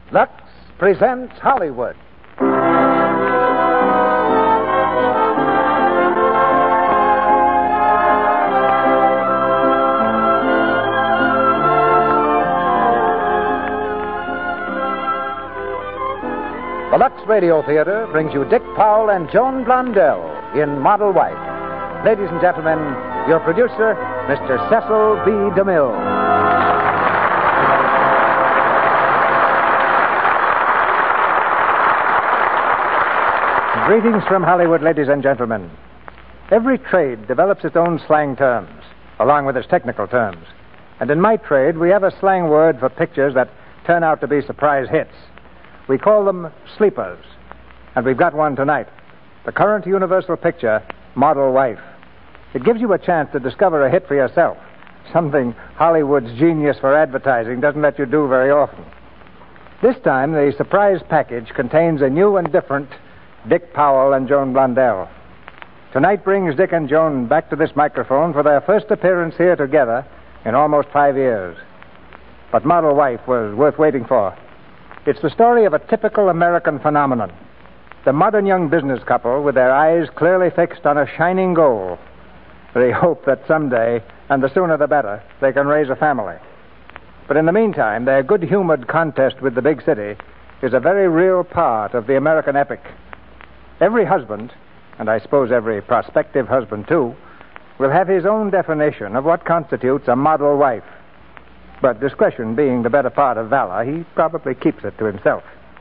Lux presents Hollywood. The Lux Radio Theater brings you Dick Powell and Joan Blondell in Model Wife. Ladies and gentlemen, your producer, Mr. Cecil B. DeMille. Greetings from Hollywood, ladies and gentlemen. Every trade develops its own slang terms, along with its technical terms. And in my trade, we have a slang word for pictures that turn out to be surprise hits. We call them sleepers. And we've got one tonight. The current Universal picture, Model Wife. It gives you a chance to discover a hit for yourself. Something Hollywood's genius for advertising doesn't let you do very often. This time, the surprise package contains a new and different Dick Powell and Joan Blondell. Tonight brings Dick and Joan back to this microphone for their first appearance here together in almost 5 years. But Model Wife was worth waiting for. It's the story of a typical American phenomenon. The modern young business couple with their eyes clearly fixed on a shining goal. They hope that someday, and the sooner the better, they can raise a family. But in the meantime, their good-humored contest with the big city is a very real part of the American epic. Every husband, and I suppose every prospective husband too, will have his own definition of what constitutes a model wife. But discretion being the better part of valor, he probably keeps it to himself.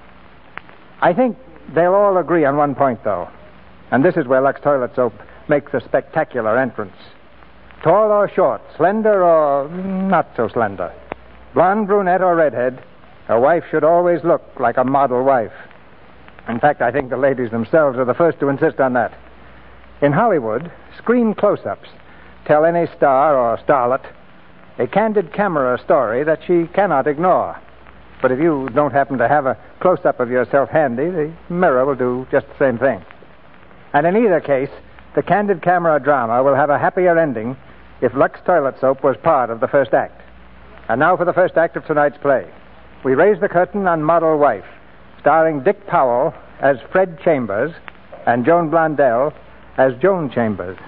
I think they'll all agree on one point, though. And this is where Lux Toilet Soap makes a spectacular entrance. Tall or short, slender or not so slender, blonde, brunette, or redhead, a wife should always look like a model wife. In fact, I think the ladies themselves are the first to insist on that. In Hollywood, screen close-ups tell any star or starlet a candid camera story that she cannot ignore. But if you don't happen to have a close-up of yourself handy, the mirror will do just the same thing. And in either case, the candid camera drama will have a happier ending if Lux Toilet Soap was part of the first act. And now for the first act of tonight's play. We raise the curtain on Model Wife, starring Dick Powell as Fred Chambers and Joan Blondell as Joan Chambers.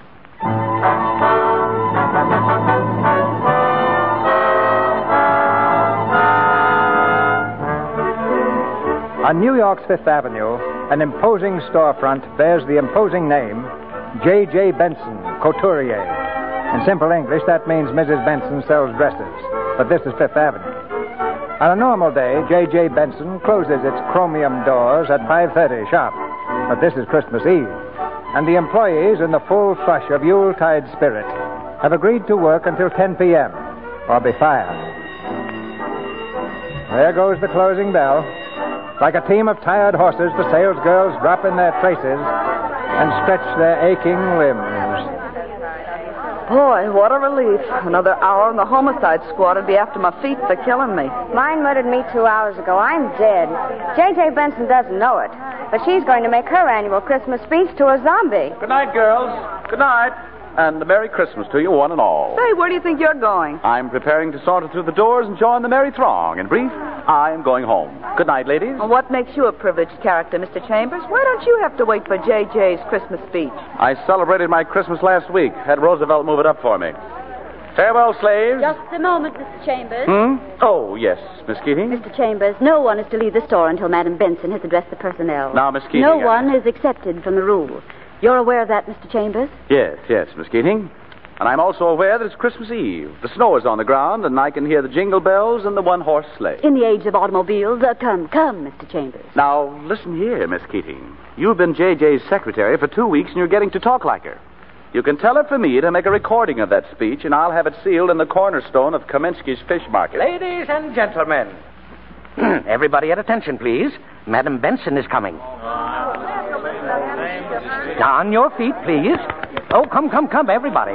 On New York's Fifth Avenue, an imposing storefront bears the imposing name J.J. Benson, Couturier. In simple English, that means Mrs. Benson sells dresses. But this is Fifth Avenue. On a normal day, J.J. Benson closes its chromium doors at 5:30 sharp. But this is Christmas Eve, and the employees, in the full flush of Yuletide spirit, have agreed to work until 10 p.m., or be fired. There goes the closing bell. Like a team of tired horses, the salesgirls drop in their traces and stretch their aching limbs. Boy, what a relief. Another hour and the homicide squad would be after my feet for killing me. Mine murdered me 2 hours ago. I'm dead. J.J. Benson doesn't know it, but she's going to make her annual Christmas speech to a zombie. Good night, girls. Good night. And a Merry Christmas to you, one and all. Say, where do you think you're going? I'm preparing to saunter through the doors and join the merry throng. In brief, I am going home. Good night, ladies. Well, what makes you a privileged character, Mr. Chambers? Why don't you have to wait for J.J.'s Christmas speech? I celebrated my Christmas last week. Had Roosevelt move it up for me. Farewell, slaves. Just a moment, Mr. Chambers. Oh, yes, Miss Keating. Mr. Chambers, no one is to leave the store until Madam Benson has addressed the personnel. Now, Miss Keating... No one is excepted from the rule. You're aware of that, Mr. Chambers? Yes, Miss Keating. And I'm also aware that it's Christmas Eve. The snow is on the ground, and I can hear the jingle bells and the one-horse sleigh. In the age of automobiles, come, Mr. Chambers. Now, listen here, Miss Keating. You've been J.J.'s secretary for 2 weeks, and you're getting to talk like her. You can tell her for me to make a recording of that speech, and I'll have it sealed in the cornerstone of Kaminsky's Fish Market. Ladies and gentlemen, everybody at attention, please. Madam Benson is coming. On your feet, please. Oh, come, everybody.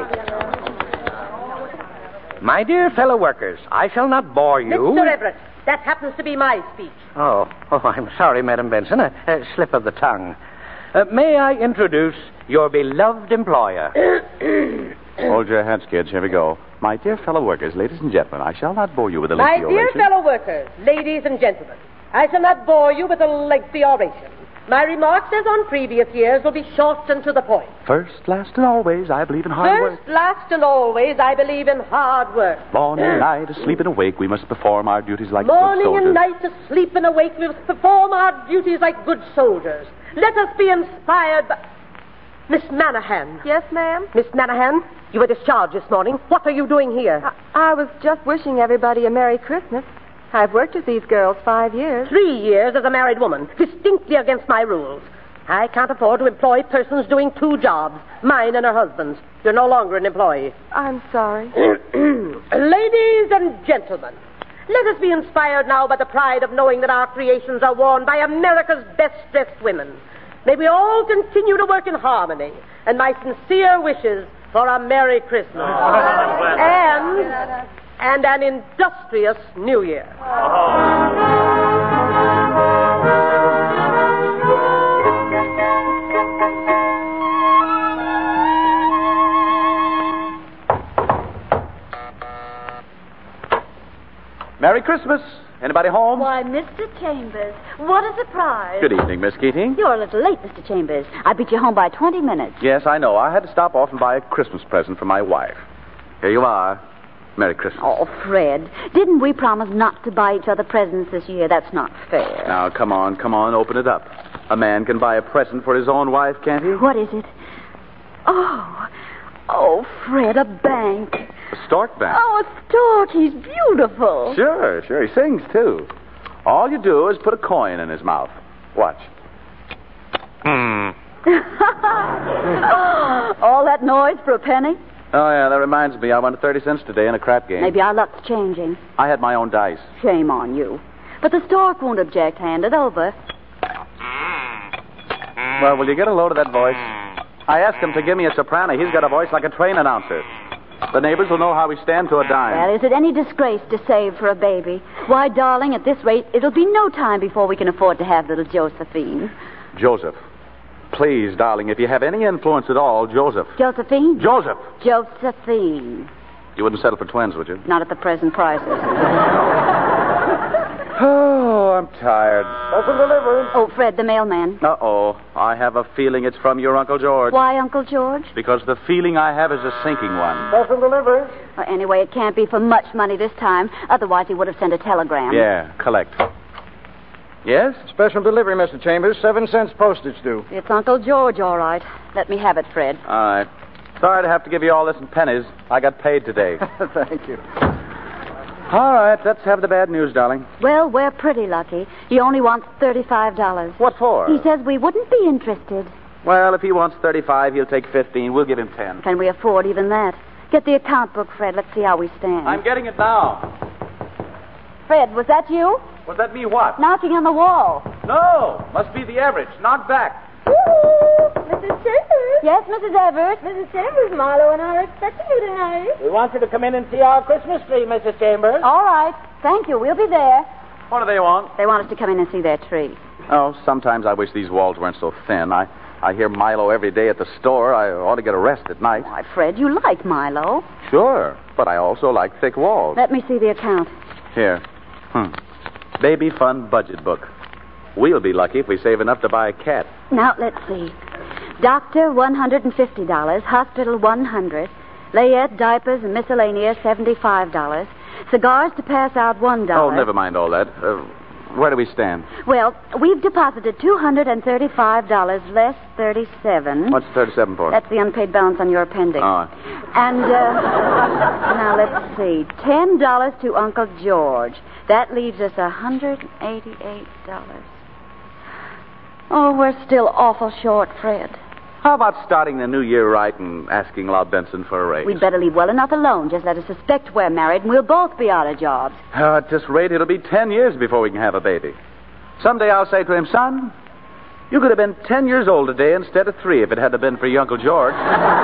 My dear fellow workers, I shall not bore you. Mr. Everett, that happens to be my speech. Oh, I'm sorry, Madam Benson. A slip of the tongue. May I introduce your beloved employer? Hold your hats, kids. Here we go. My dear fellow workers, ladies and gentlemen, I shall not bore you with a My lengthy dear oration. fellow workers, ladies and gentlemen, I shall not bore you with a lengthy oration. My remarks, as on previous years, will be short and to the point. First, last, and always, I believe in hard work. First, last, and always, I believe in hard work. Morning and night, asleep and awake, we must perform our duties like good Morning soldiers. and night, asleep and awake, we must perform our duties like good soldiers. Let us be inspired by... Miss Manahan. Yes, ma'am? Miss Manahan, you were discharged this morning. What are you doing here? I was just wishing everybody a Merry Christmas. I've worked with these girls 5 years. 3 years as a married woman, distinctly against my rules. I can't afford to employ persons doing 2 jobs, mine and her husband's. You're no longer an employee. I'm sorry. Ladies and gentlemen, let us be inspired now by the pride of knowing that our creations are worn by America's best-dressed women. May we all continue to work in harmony, and my sincere wishes for a Merry Christmas. And an industrious New Year. Merry Christmas. Anybody home? Why, Mr. Chambers, what a surprise. Good evening, Miss Keating. You're a little late, Mr. Chambers. I beat you home by 20 minutes. Yes, I know. I had to stop off and buy a Christmas present for my wife. Here you are. Merry Christmas. Oh, Fred, didn't we promise not to buy each other presents this year? That's not fair. Now, come on, open it up. A man can buy a present for his own wife, can't he? What is it? Oh, Fred, a bank. A stork bank. Oh, a stork. He's beautiful. Sure. He sings, too. All you do is put a coin in his mouth. Watch. All that noise for a penny? Oh, yeah, that reminds me. I won 30 cents today in a crap game. Maybe our luck's changing. I had my own dice. Shame on you. But the stork won't object. Hand it over. Well, will you get a load of that voice? I asked him to give me a soprano. He's got a voice like a train announcer. The neighbors will know how we stand to a dime. Well, is it any disgrace to save for a baby? Why, darling, at this rate, it'll be no time before we can afford to have little Josephine. Joseph. Please, darling, if you have any influence at all, Joseph. Josephine? Joseph. Josephine. You wouldn't settle for twins, would you? Not at the present prices. Oh, I'm tired. Open delivery. Oh, Fred, the mailman. Uh-oh. I have a feeling it's from your Uncle George. Why, Uncle George? Because the feeling I have is a sinking one. Open delivery. Well, anyway, it can't be for much money this time. Otherwise, he would have sent a telegram. Yeah, collect. Yes? Special delivery, Mr. Chambers. 7 cents postage due. It's Uncle George, all right. Let me have it, Fred. All right. Sorry to have to give you all this in pennies. I got paid today. Thank you. All right, let's have the bad news, darling. Well, we're pretty lucky. He only wants $35. What for? He says we wouldn't be interested. Well, if he wants 35, he'll take 15. We'll give him 10. Can we afford even that? Get the account book, Fred. Let's see how we stand. I'm getting it now. Fred, was that you? Was that me what? Knocking on the wall. No, must be the average. Knock back. Mrs. Chambers. Yes, Mrs. Everett. Mrs. Chambers, Marlowe and I are expecting you tonight. We want you to come in and see our Christmas tree, Mrs. Chambers. All right. Thank you. We'll be there. What do they want? They want us to come in and see their tree. Oh, sometimes I wish these walls weren't so thin. I hear Milo every day at the store. I ought to get a rest at night. Why, Fred, you like Milo. Sure, but I also like thick walls. Let me see the account. Here. Baby Fund Budget Book. We'll be lucky if we save enough to buy a cat. Now, let's see. Doctor, $150. Hospital, $100. Layette, diapers, and miscellaneous, $75. Cigars to pass out, $1. Oh, never mind all that. Where do we stand? Well, we've deposited $235 less $37. What's 37 for? That's the unpaid balance on your appendix. Oh. And, now let's see. $10 to Uncle George. That leaves us $188. Oh, we're still awful short, Fred. How about starting the new year right and asking La Benson for a raise? We'd better leave well enough alone. Just let us suspect we're married, and we'll both be out of jobs. At this rate, it'll be 10 years before we can have a baby. Someday I'll say to him, son, you could have been 10 years old today instead of 3 if it hadn't been for your Uncle George.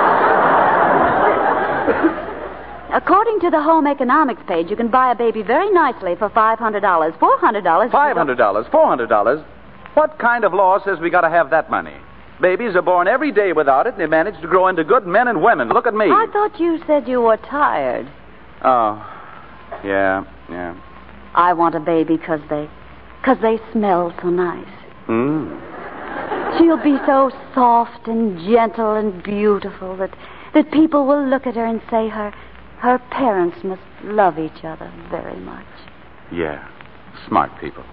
According to the home economics page, you can buy a baby very nicely for $500. $400. $500, $400. What kind of law says we got to have that money? Babies are born every day without it, and they manage to grow into good men and women. Look at me. I thought you said you were tired. Oh, yeah. I want a baby because they 'cause they smell so nice. She'll be so soft and gentle and beautiful that people will look at her and say her parents must love each other very much. Yeah, smart people.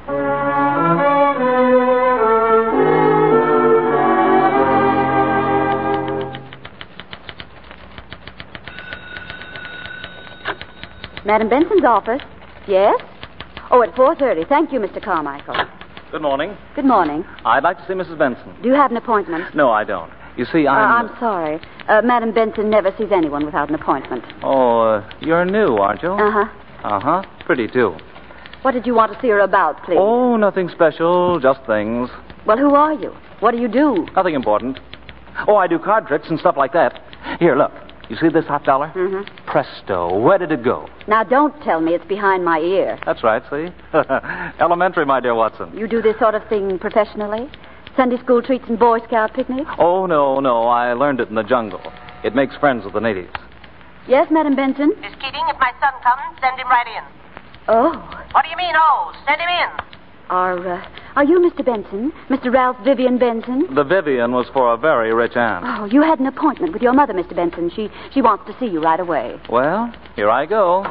Madam Benson's office. Yes? Oh, at 4:30. Thank you, Mr. Carmichael. Good morning. Good morning. I'd like to see Mrs. Benson. Do you have an appointment? No, I don't. You see, I'm sorry. Madam Benson never sees anyone without an appointment. Oh, you're new, aren't you? Uh-huh. Uh-huh. Pretty, too. What did you want to see her about, please? Oh, nothing special. Just things. Well, who are you? What do you do? Nothing important. Oh, I do card tricks and stuff like that. Here, look. You see this $1/2? Mm-hmm. Presto. Where did it go? Now, don't tell me it's behind my ear. That's right, see? Elementary, my dear Watson. You do this sort of thing professionally? Sunday school treats and Boy Scout picnics? Oh, no. I learned it in the jungle. It makes friends with the natives. Yes, Madam Benson? Miss Keating, if my son comes, send him right in. Oh. What do you mean, oh? Send him in. Are you Mr. Benson? Mr. Ralph Vivian Benson? The Vivian was for a very rich aunt. Oh, you had an appointment with your mother, Mr. Benson. She wants to see you right away. Well, here I go.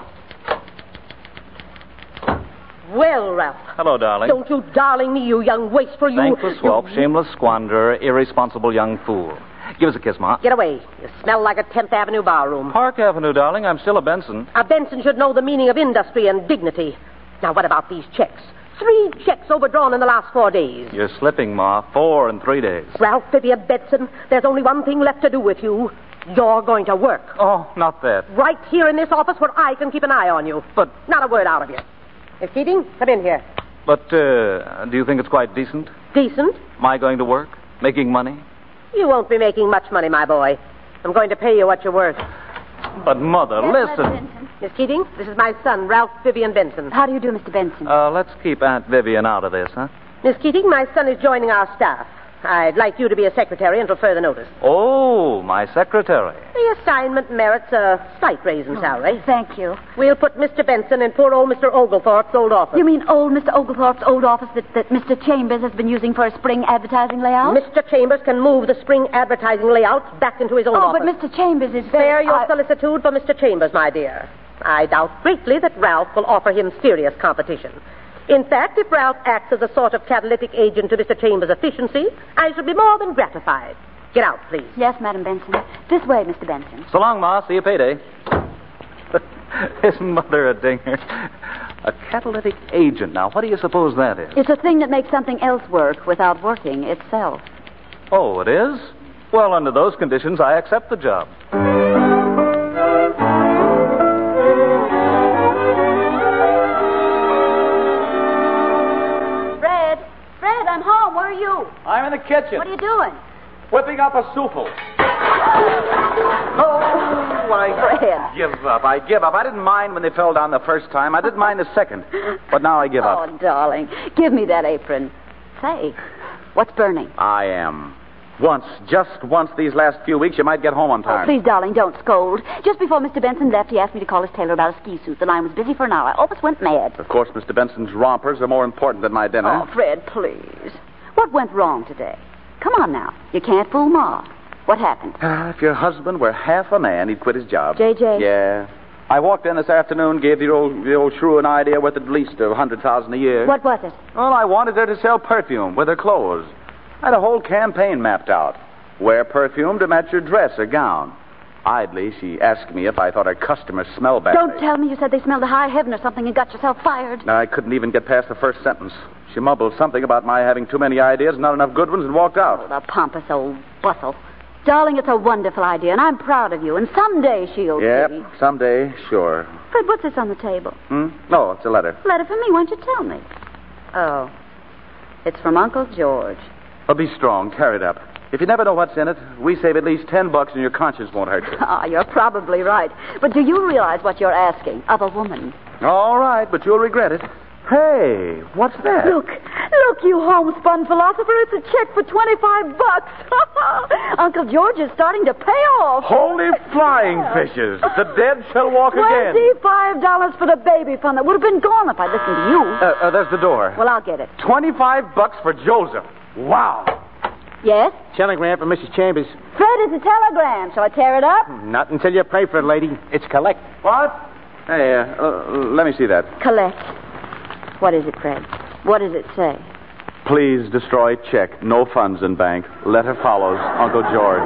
Well, Ralph. Hello, darling. Don't you darling me, you young wasteful, you... Thankless whelp, shameless squanderer, irresponsible young fool. Give us a kiss, Ma. Get away. You smell like a 10th Avenue barroom. Park Avenue, darling. I'm still a Benson. A Benson should know the meaning of industry and dignity. Now, what about these checks? 3 checks overdrawn in the last 4 days. You're slipping, Ma. 4 in 3 days. Ralph Vivian Benson, there's only one thing left to do with you. You're going to work. Oh, not that. Right here in this office where I can keep an eye on you. But... Not a word out of you. Miss Keating, come in here. But, do you think it's quite decent? Decent? My going to work? Making money? You won't be making much money, my boy. I'm going to pay you what you're worth. But, Mother, Yes, listen. Madam Benson. Miss Keating, this is my son, Ralph Vivian Benson. How do you do, Mr. Benson? Let's keep Aunt Vivian out of this, huh? Miss Keating, my son is joining our staff. I'd like you to be a secretary until further notice. Oh, my secretary. The assignment merits a slight raise in salary. Thank you. We'll put Mr. Benson in poor old Mr. Oglethorpe's old office. You mean old Mr. Oglethorpe's old office that Mr. Chambers has been using for a spring advertising layout? Mr. Chambers can move the spring advertising layouts back into his own office. Oh, but Mr. Chambers is Spare very... your solicitude for Mr. Chambers, my dear. I doubt greatly that Ralph will offer him serious competition. In fact, if Ralph acts as a sort of catalytic agent to Mr. Chambers' efficiency, I shall be more than gratified. Get out, please. Yes, Madam Benson. This way, Mr. Benson. So long, Ma. See you payday. Isn't Mother a dinger? A catalytic agent. Now, what do you suppose that is? It's a thing that makes something else work without working itself. Oh, it is? Well, under those conditions, I accept the job. Fred, I'm home. Where are you? I'm in the kitchen. What are you doing? Whipping up a souffle. Oh, Fred. I give up. I didn't mind when they fell down the first time. I didn't mind the second. But now I give up. Oh, darling. Give me that apron. Say, what's burning? I am. Just once these last few weeks, you might get home on Oh, time. please, darling, don't scold. Just before Mr. Benson left, he asked me to call his tailor about a ski suit. The line was busy for an hour. I almost went mad. Of course, Mr. Benson's rompers are more important than my dinner. Oh, Fred, please. What went wrong today? Come on now. You can't fool Ma. What happened? If your husband were half a man, he'd quit his job. J.J.? Yeah. I walked in this afternoon, gave the old shrew an idea worth at least $100,000 a year. What was it? Well, I wanted her to sell perfume with her clothes. I had a whole campaign mapped out. Wear perfume to match your dress or gown. Idly, she asked me if I thought her customers smelled badly. Don't tell me you said they smelled to high heaven or something and got yourself fired. I couldn't even get past the first sentence. She mumbled something about my having too many ideas, not enough good ones, and walked out. Oh, the pompous old bustle. Darling, it's a wonderful idea, and I'm proud of you. And someday she'll Yep, see. someday, sure. Fred, what's this on the table? No, it's a letter. Letter for me. Why don't you tell me? Oh. It's from Uncle George. Well, be strong. Carry it up. If you never know what's in it, we save at least $10 and your conscience won't hurt you. Ah, you're probably right. But do you realize what you're asking of a woman? All right, but you'll regret it. Hey, what's that? Look, Look, you homespun philosopher, it's a check for $25. Uncle George is starting to pay off. Holy flying fishes. The dead shall walk again. $25 for the baby fund that would have been gone if I'd listened to you. There's the door. Well, I'll get it. $25 for Joseph. Wow. Yes? Telegram from Mrs. Chambers. Fred, it's a telegram. Shall I tear it up? Not until you pay for it, lady. It's collect. What? Hey, let me see that. Collect. What is it, Fred? What does it say? Please destroy check. No funds in bank. Letter follows. Uncle George.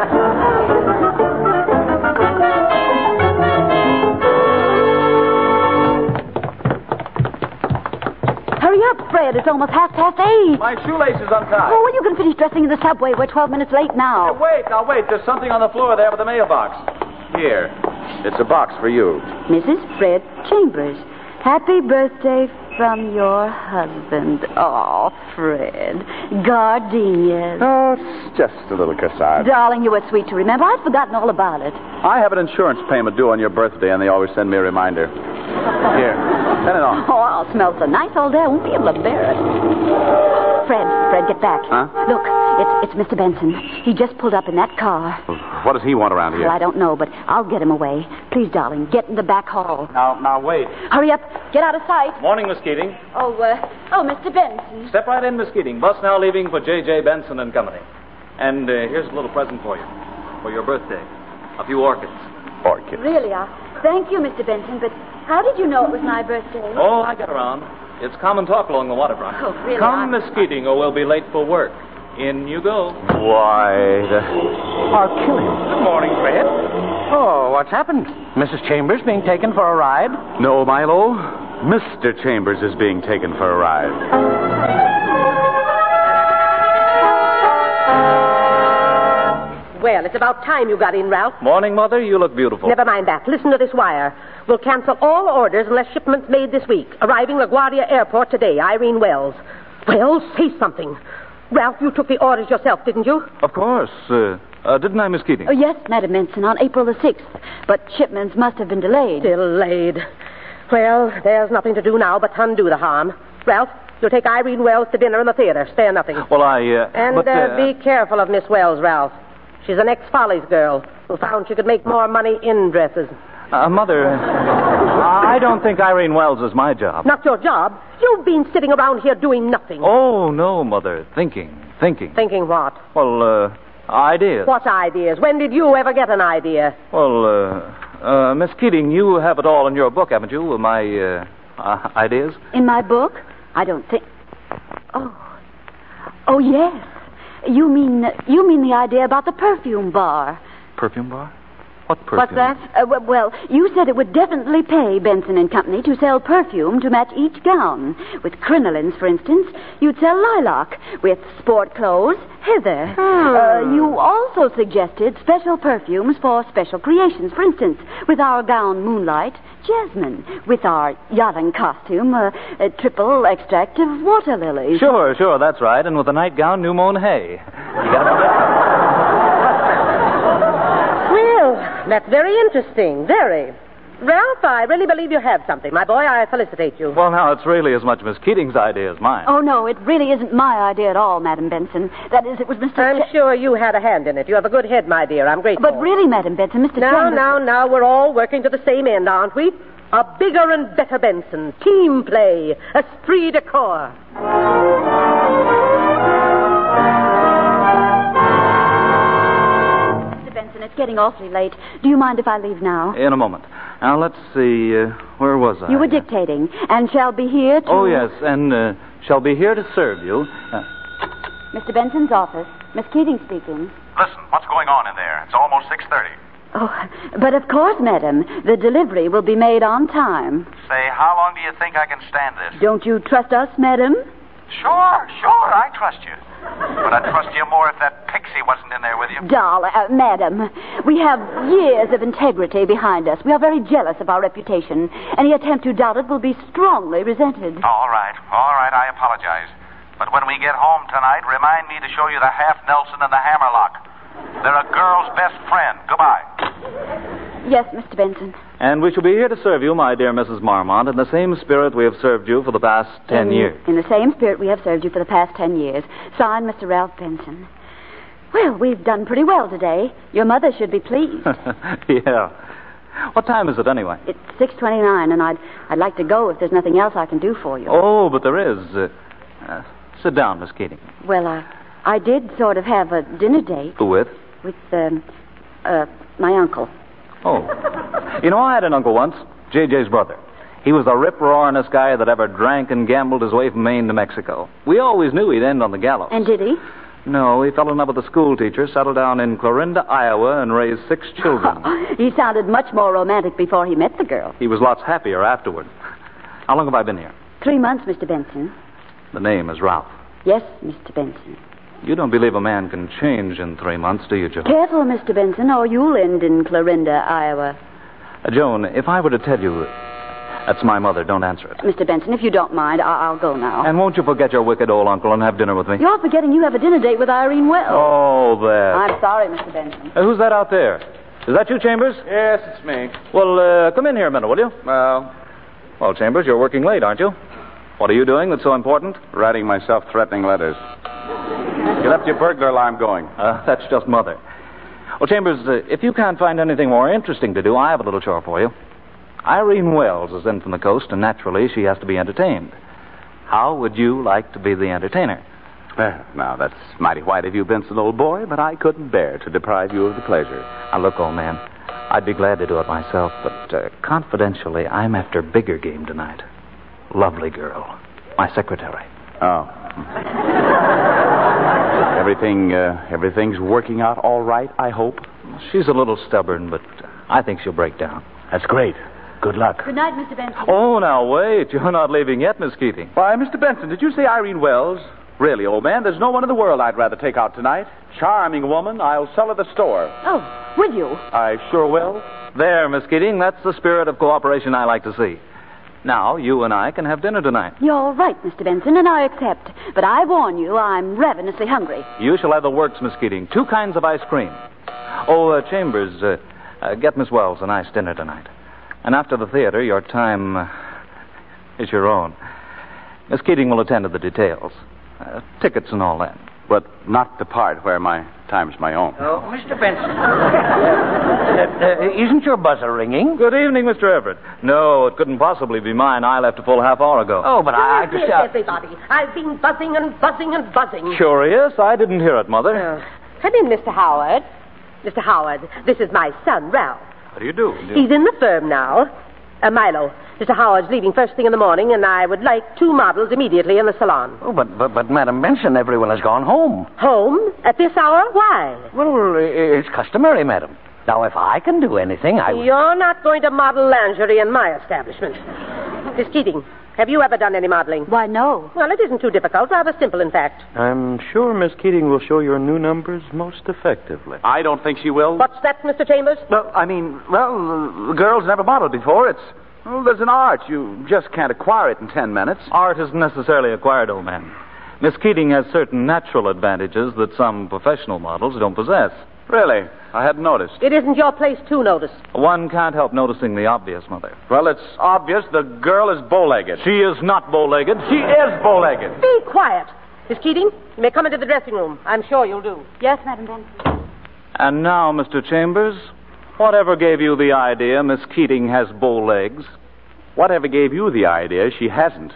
Hurry up, Fred. It's almost 8:30. My shoelace is untied. Oh, well, you can finish dressing in the subway. We're 12 minutes late now. Now wait. There's something on the floor there with the mailbox. Here. It's a box for you. Mrs. Fred Chambers. Happy birthday from your husband. Oh, Fred. Gardenias. Oh, it's just a little corsage. Darling, you were sweet to remember. I'd forgotten all about it. I have an insurance payment due on your birthday, and they always send me a reminder. Here, send it on. Oh, I'll smell so nice all day. I won't be able to bear it. Fred, get back. Huh? Look, it's Mr. Benson. He just pulled up in that car. What does he want around here? Well, I don't know, but I'll get him away. Please, darling, get in the back hall. Now, wait. Hurry up. Get out of sight. Morning, Miss Keating. Oh, Mr. Benson. Step right in, Miss Keating. Bus now leaving for J.J. Benson and Company. And here's a little present for you. For your birthday. A few orchids. Orchids. Really, thank you, Mr. Benson, but how did you know it was my birthday? Oh, I get around. It's common talk along the waterfront. Oh, really? Come, Miss Keating, or we'll be late for work. In you go. Why, I'll kill him. Good morning, Fred. Oh, what's happened? Mrs. Chambers being taken for a ride? No, Milo. Mr. Chambers is being taken for a ride. Well, it's about time you got in, Ralph. Morning, Mother. You look beautiful. Never mind that. Listen to this wire. We'll cancel all orders unless shipments made this week. Arriving LaGuardia Airport today. Irene Wells. Well, say something. Ralph, you took the orders yourself, didn't you? Of course. Didn't I, Miss Keating? Oh, yes, Madam Benson, on April the 6th. But shipments must have been delayed. Delayed. Well, there's nothing to do now but undo the harm. Ralph, you'll take Irene Wells to dinner in the theater. Spare nothing. Well, Be careful of Miss Wells, Ralph. She's an ex-Follies girl who found she could make more money in dresses. Mother, I don't think Irene Wells is my job. Not your job? You've been sitting around here doing nothing. Oh, no, Mother. Thinking. Thinking what? Well, ideas. What ideas? When did you ever get an idea? Well, Miss Keating, you have it all in your book, haven't you? My, ideas? In my book? I don't think... Oh, yes. You mean the idea about the perfume bar. Perfume bar? What perfume? What's that? Well, you said it would definitely pay Benson and Company to sell perfume to match each gown. With crinolines, for instance, you'd sell lilac. With sport clothes, heather. You also suggested special perfumes for special creations. For instance, with our gown Moonlight, jasmine. With our yachting costume, a triple extract of water lilies. Sure, that's right. And with the nightgown, New Mown Hay. You got it? Well, that's very interesting. Very. Ralph, I really believe you have something. My boy, I felicitate you. Well, now, it's really as much Miss Keating's idea as mine. Oh, no, it really isn't my idea at all, Madam Benson. That is, it was Mr. I'm sure you had a hand in it. You have a good head, my dear. I'm grateful. But really, Madam Benson, Mr. Chambers... Now, we're all working to the same end, aren't we? A bigger and better Benson. Team play. Esprit de corps. It's getting awfully late. Do you mind if I leave now? In a moment. Now, let's see. Where was I? You were dictating. And shall be here to... Oh, yes. And shall be here to serve you. Mr. Benson's office. Miss Keating speaking. Listen, what's going on in there? It's almost 6:30. Oh, but of course, madam. The delivery will be made on time. Say, how long do you think I can stand this? Don't you trust us, madam? Sure. I trust you. But I'd trust you more if that pixie wasn't in there with you. Madam, we have years of integrity behind us. We are very jealous of our reputation. Any attempt to doubt it will be strongly resented. All right, I apologize. But when we get home tonight, remind me to show you the half Nelson and the hammerlock. They're a girl's best friend. Goodbye. Yes, Mr. Benson. And we shall be here to serve you, my dear Mrs. Marmont, in the same spirit we have served you for the past 10 years. In the same spirit we have served you for the past 10 years. Signed, Mr. Ralph Benson. Well, we've done pretty well today. Your mother should be pleased. Yeah. What time is it, anyway? It's 6:29, and I'd like to go if there's nothing else I can do for you. Oh, but there is. Sit down, Miss Keating. Well, I did sort of have a dinner date. Who with? With, my uncle. Oh. You know, I had an uncle once, JJ's brother. He was the rip-roaringest guy that ever drank and gambled his way from Maine to Mexico. We always knew he'd end on the gallows. And did he? No, he fell in love with a school teacher, settled down in Clarinda, Iowa, and raised 6 children. He sounded much more romantic before he met the girl. He was lots happier afterward. How long have I been here? 3 months, Mr. Benson. The name is Ralph. Yes, Mr. Benson. You don't believe a man can change in 3 months, do you, Joan? Careful, Mr. Benson, or you'll end in Clarinda, Iowa. Joan, if I were to tell you... That's my mother. Don't answer it. Mr. Benson, if you don't mind, I'll go now. And won't you forget your wicked old uncle and have dinner with me? You're forgetting you have a dinner date with Irene Wells. Oh, that. I'm sorry, Mr. Benson. Who's that out there? Is that you, Chambers? Yes, it's me. Well, come in here a minute, will you? Well, Chambers, you're working late, aren't you? What are you doing that's so important? Writing myself threatening letters. You left your burglar alarm going. That's just Mother. Well, Chambers, if you can't find anything more interesting to do, I have a little chore for you. Irene Wells is in from the coast, and naturally she has to be entertained. How would you like to be the entertainer? Now, that's mighty white of you, Benson, old boy, but I couldn't bear to deprive you of the pleasure. Now, look, old man, I'd be glad to do it myself, but confidentially, I'm after bigger game tonight. Lovely girl. My secretary. Oh. Everything's working out all right, I hope? She's a little stubborn, but I think she'll break down. That's great. Good luck. Good night, Mr. Benson. Oh, now, wait. You're not leaving yet, Miss Keating. Why, Mr. Benson, did you say Irene Wells? Really, old man, there's no one in the world I'd rather take out tonight. Charming woman. I'll sell her the store. Oh, will you? I sure will. There, Miss Keating. That's the spirit of cooperation I like to see. Now, you and I can have dinner tonight. You're right, Mr. Benson, and I accept. But I warn you, I'm ravenously hungry. You shall have the works, Miss Keating. 2 kinds of ice cream. Oh, Chambers, get Miss Wells a nice dinner tonight. And after the theater, your time is your own. Miss Keating will attend to the details. Tickets and all that. But not the part where my time's my own. Oh, Mr. Benson. Isn't your buzzer ringing? Good evening, Mr. Everett. No, it couldn't possibly be mine. I left a full half hour ago. Oh, but I just... everybody. I've been buzzing and buzzing and buzzing. Curious. I didn't hear it, Mother. Come in, Mr. Howard. Mr. Howard, this is my son, Ralph. How do you do? He's in the firm now. Milo, Mr. Howard's leaving first thing in the morning, and I would like 2 models immediately in the salon. Oh, but Madam Benson, everyone has gone home. Home? At this hour? Why? Well, it's customary, madam. Now, if I can do anything, I will... You're not going to model lingerie in my establishment. Miss Keating, have you ever done any modeling? Why, no. Well, it isn't too difficult. Rather simple, in fact. I'm sure Miss Keating will show your new numbers most effectively. I don't think she will. What's that, Mr. Chambers? Well, the girl's never modeled before. There's an art. You just can't acquire it in 10 minutes. Art isn't necessarily acquired, old man. Miss Keating has certain natural advantages that some professional models don't possess. Really? I hadn't noticed. It isn't your place to notice. One can't help noticing the obvious, Mother. Well, it's obvious the girl is bow-legged. She is not bow-legged. She is bow-legged. Be quiet. Miss Keating, you may come into the dressing room. I'm sure you'll do. Yes, Madam Benson. And now, Mr. Chambers, whatever gave you the idea Miss Keating has bow legs? Whatever gave you the idea she hasn't?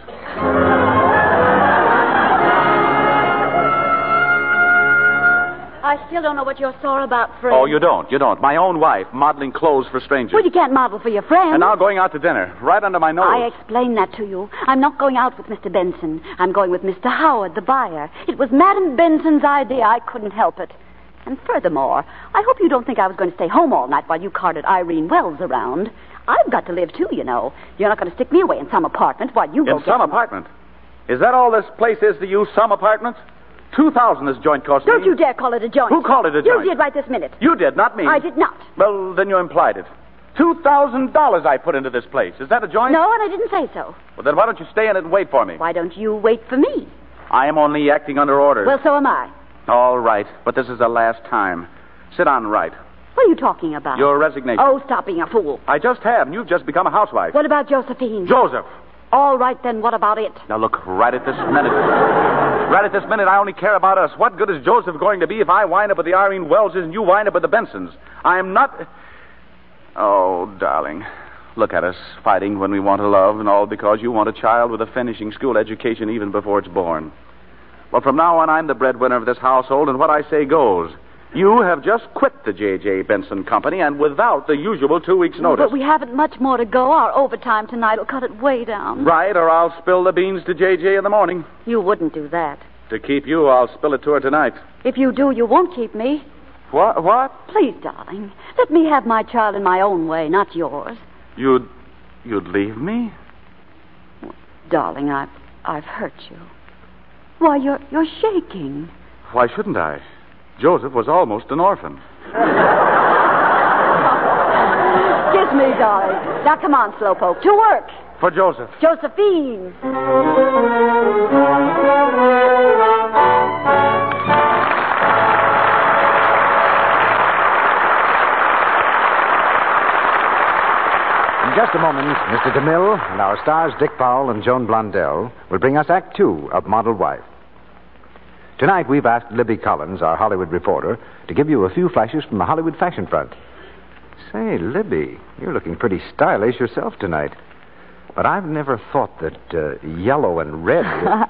I still don't know what you're sore about, Fred. Oh, you don't. My own wife, modeling clothes for strangers. Well, you can't model for your friends. And now going out to dinner, right under my nose. I explained that to you. I'm not going out with Mr. Benson. I'm going with Mr. Howard, the buyer. It was Madam Benson's idea. I couldn't help it. And furthermore, I hope you don't think I was going to stay home all night while you carted Irene Wells around. I've got to live, too, you know. You're not going to stick me away in some apartment while you go in some apartment? Is that all this place is to you, some apartment? $2,000 this joint cost me. Don't you dare call it a joint. Who called it a joint? You did right this minute. You did, not me. I did not. Well, then you implied it. $2,000 I put into this place. Is that a joint? No, and I didn't say so. Well, then why don't you stay in it and wait for me? Why don't you wait for me? I am only acting under orders. Well, so am I. All right, but this is the last time. Sit down and write. What are you talking about? Your resignation. Oh, stop being a fool. I just have, and you've just become a housewife. What about Josephine? Joseph! All right, then, what about it? Now, look, right at this minute. Right at this minute, I only care about us. What good is Joseph going to be if I wind up with the Irene Welleses and you wind up with the Bensons? I'm not... Oh, darling. Look at us, fighting when we want to love, and all because you want a child with a finishing school education even before it's born. Well, from now on, I'm the breadwinner of this household, and what I say goes. You have just quit the J.J. Benson Company, and without the usual 2 weeks' notice. But we haven't much more to go. Our overtime tonight will cut it way down. Right, or I'll spill the beans to J.J. in the morning. You wouldn't do that. To keep you, I'll spill it to her tonight. If you do, you won't keep me. What? Please, darling, let me have my child in my own way, not yours. You'd leave me? Darling, I've hurt you. Why, you're shaking. Why shouldn't I? Joseph was almost an orphan. Kiss me, darling. Now, come on, Slowpoke, to work. For Joseph. Josephine. In just a moment, Mr. DeMille and our stars Dick Powell and Joan Blondell will bring us Act 2 of Model Wife. Tonight, we've asked Libby Collins, our Hollywood reporter, to give you a few flashes from the Hollywood fashion front. Say, Libby, you're looking pretty stylish yourself tonight. But I've never thought that yellow and red...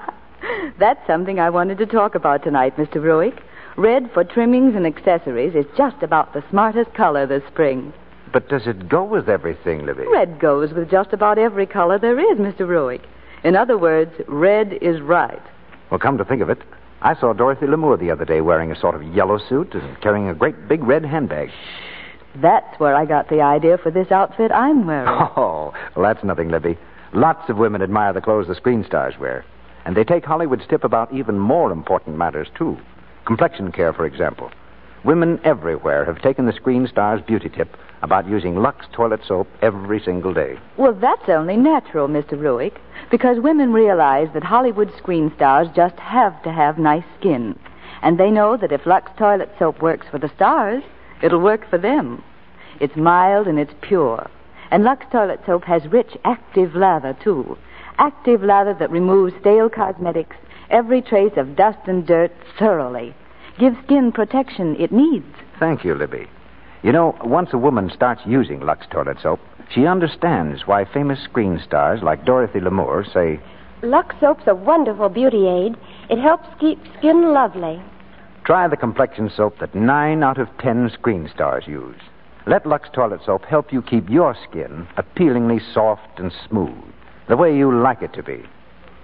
That's something I wanted to talk about tonight, Mr. Ruick. Red for trimmings and accessories is just about the smartest color this spring. But does it go with everything, Libby? Red goes with just about every color there is, Mr. Ruick. In other words, red is right. Well, come to think of it, I saw Dorothy Lamour the other day wearing a sort of yellow suit and carrying a great big red handbag. That's where I got the idea for this outfit I'm wearing. Oh, well, that's nothing, Libby. Lots of women admire the clothes the screen stars wear. And they take Hollywood's tip about even more important matters, too. Complexion care, for example. Women everywhere have taken the screen star's beauty tip about using Lux toilet soap every single day. Well, that's only natural, Mr. Ruick, because women realize that Hollywood screen stars just have to have nice skin. And they know that if Lux toilet soap works for the stars, it'll work for them. It's mild and it's pure. And Lux toilet soap has rich, active lather, too. Active lather that removes stale cosmetics, every trace of dust and dirt thoroughly. Gives skin protection it needs. Thank you, Libby. You know, once a woman starts using Lux toilet soap, she understands why famous screen stars like Dorothy Lamour say, Lux soap's a wonderful beauty aid. It helps keep skin lovely. Try the complexion soap that 9 out of 10 screen stars use. Let Lux toilet soap help you keep your skin appealingly soft and smooth, the way you like it to be.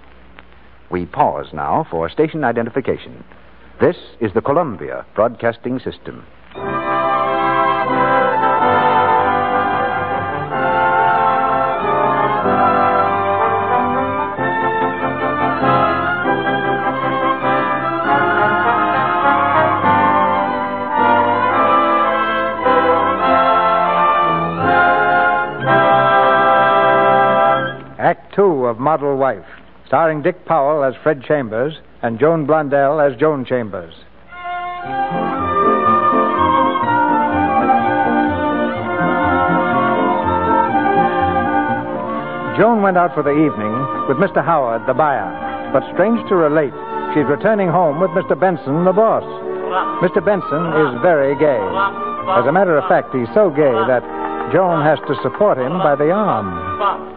We pause now for station identification. This is the Columbia Broadcasting System. Act 2 of Model Wife, starring Dick Powell as Fred Chambers and Joan Blondell as Joan Chambers. Joan went out for the evening with Mr. Howard, the buyer. But strange to relate, she's returning home with Mr. Benson, the boss. Mr. Benson is very gay. As a matter of fact, he's so gay that Joan has to support him by the arm.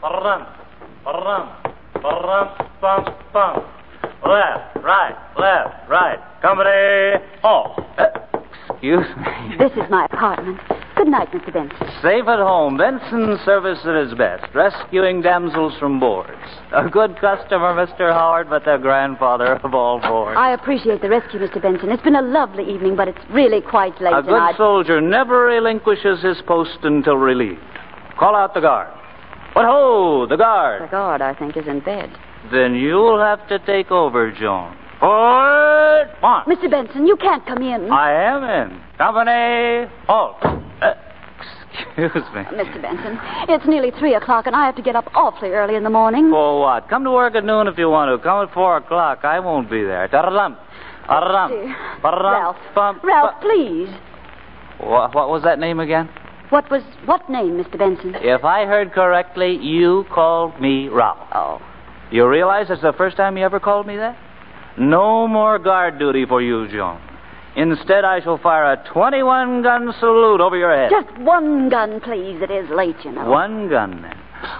Left, right. Company, halt. Excuse me. This is my apartment. Good night, Mr. Benson. Safe at home. Benson's service at its best, rescuing damsels from boards. A good customer, Mr. Howard, but the grandfather of all boards. I appreciate the rescue, Mr. Benson. It's been a lovely evening, but it's really quite late. A good soldier never relinquishes his post until relieved. Call out the guard. But ho, the guard. The guard, I think, is in bed. Then you'll have to take over, Joan. Forward, march. Mr. Benson, you can't come in. I am in. Company, halt. Excuse me. Mr. Benson, it's nearly 3 o'clock, and I have to get up awfully early in the morning. For what? Come to work at noon if you want to. Come at 4 o'clock. I won't be there. Ralph, please. What was that name again? What name, Mr. Benson? If I heard correctly, you called me Ralph. Oh. You realize it's the first time you ever called me that? No more guard duty for you, Joan. Instead, I shall fire a 21-gun salute over your head. Just one gun, please. It is late, you know. One gun, then.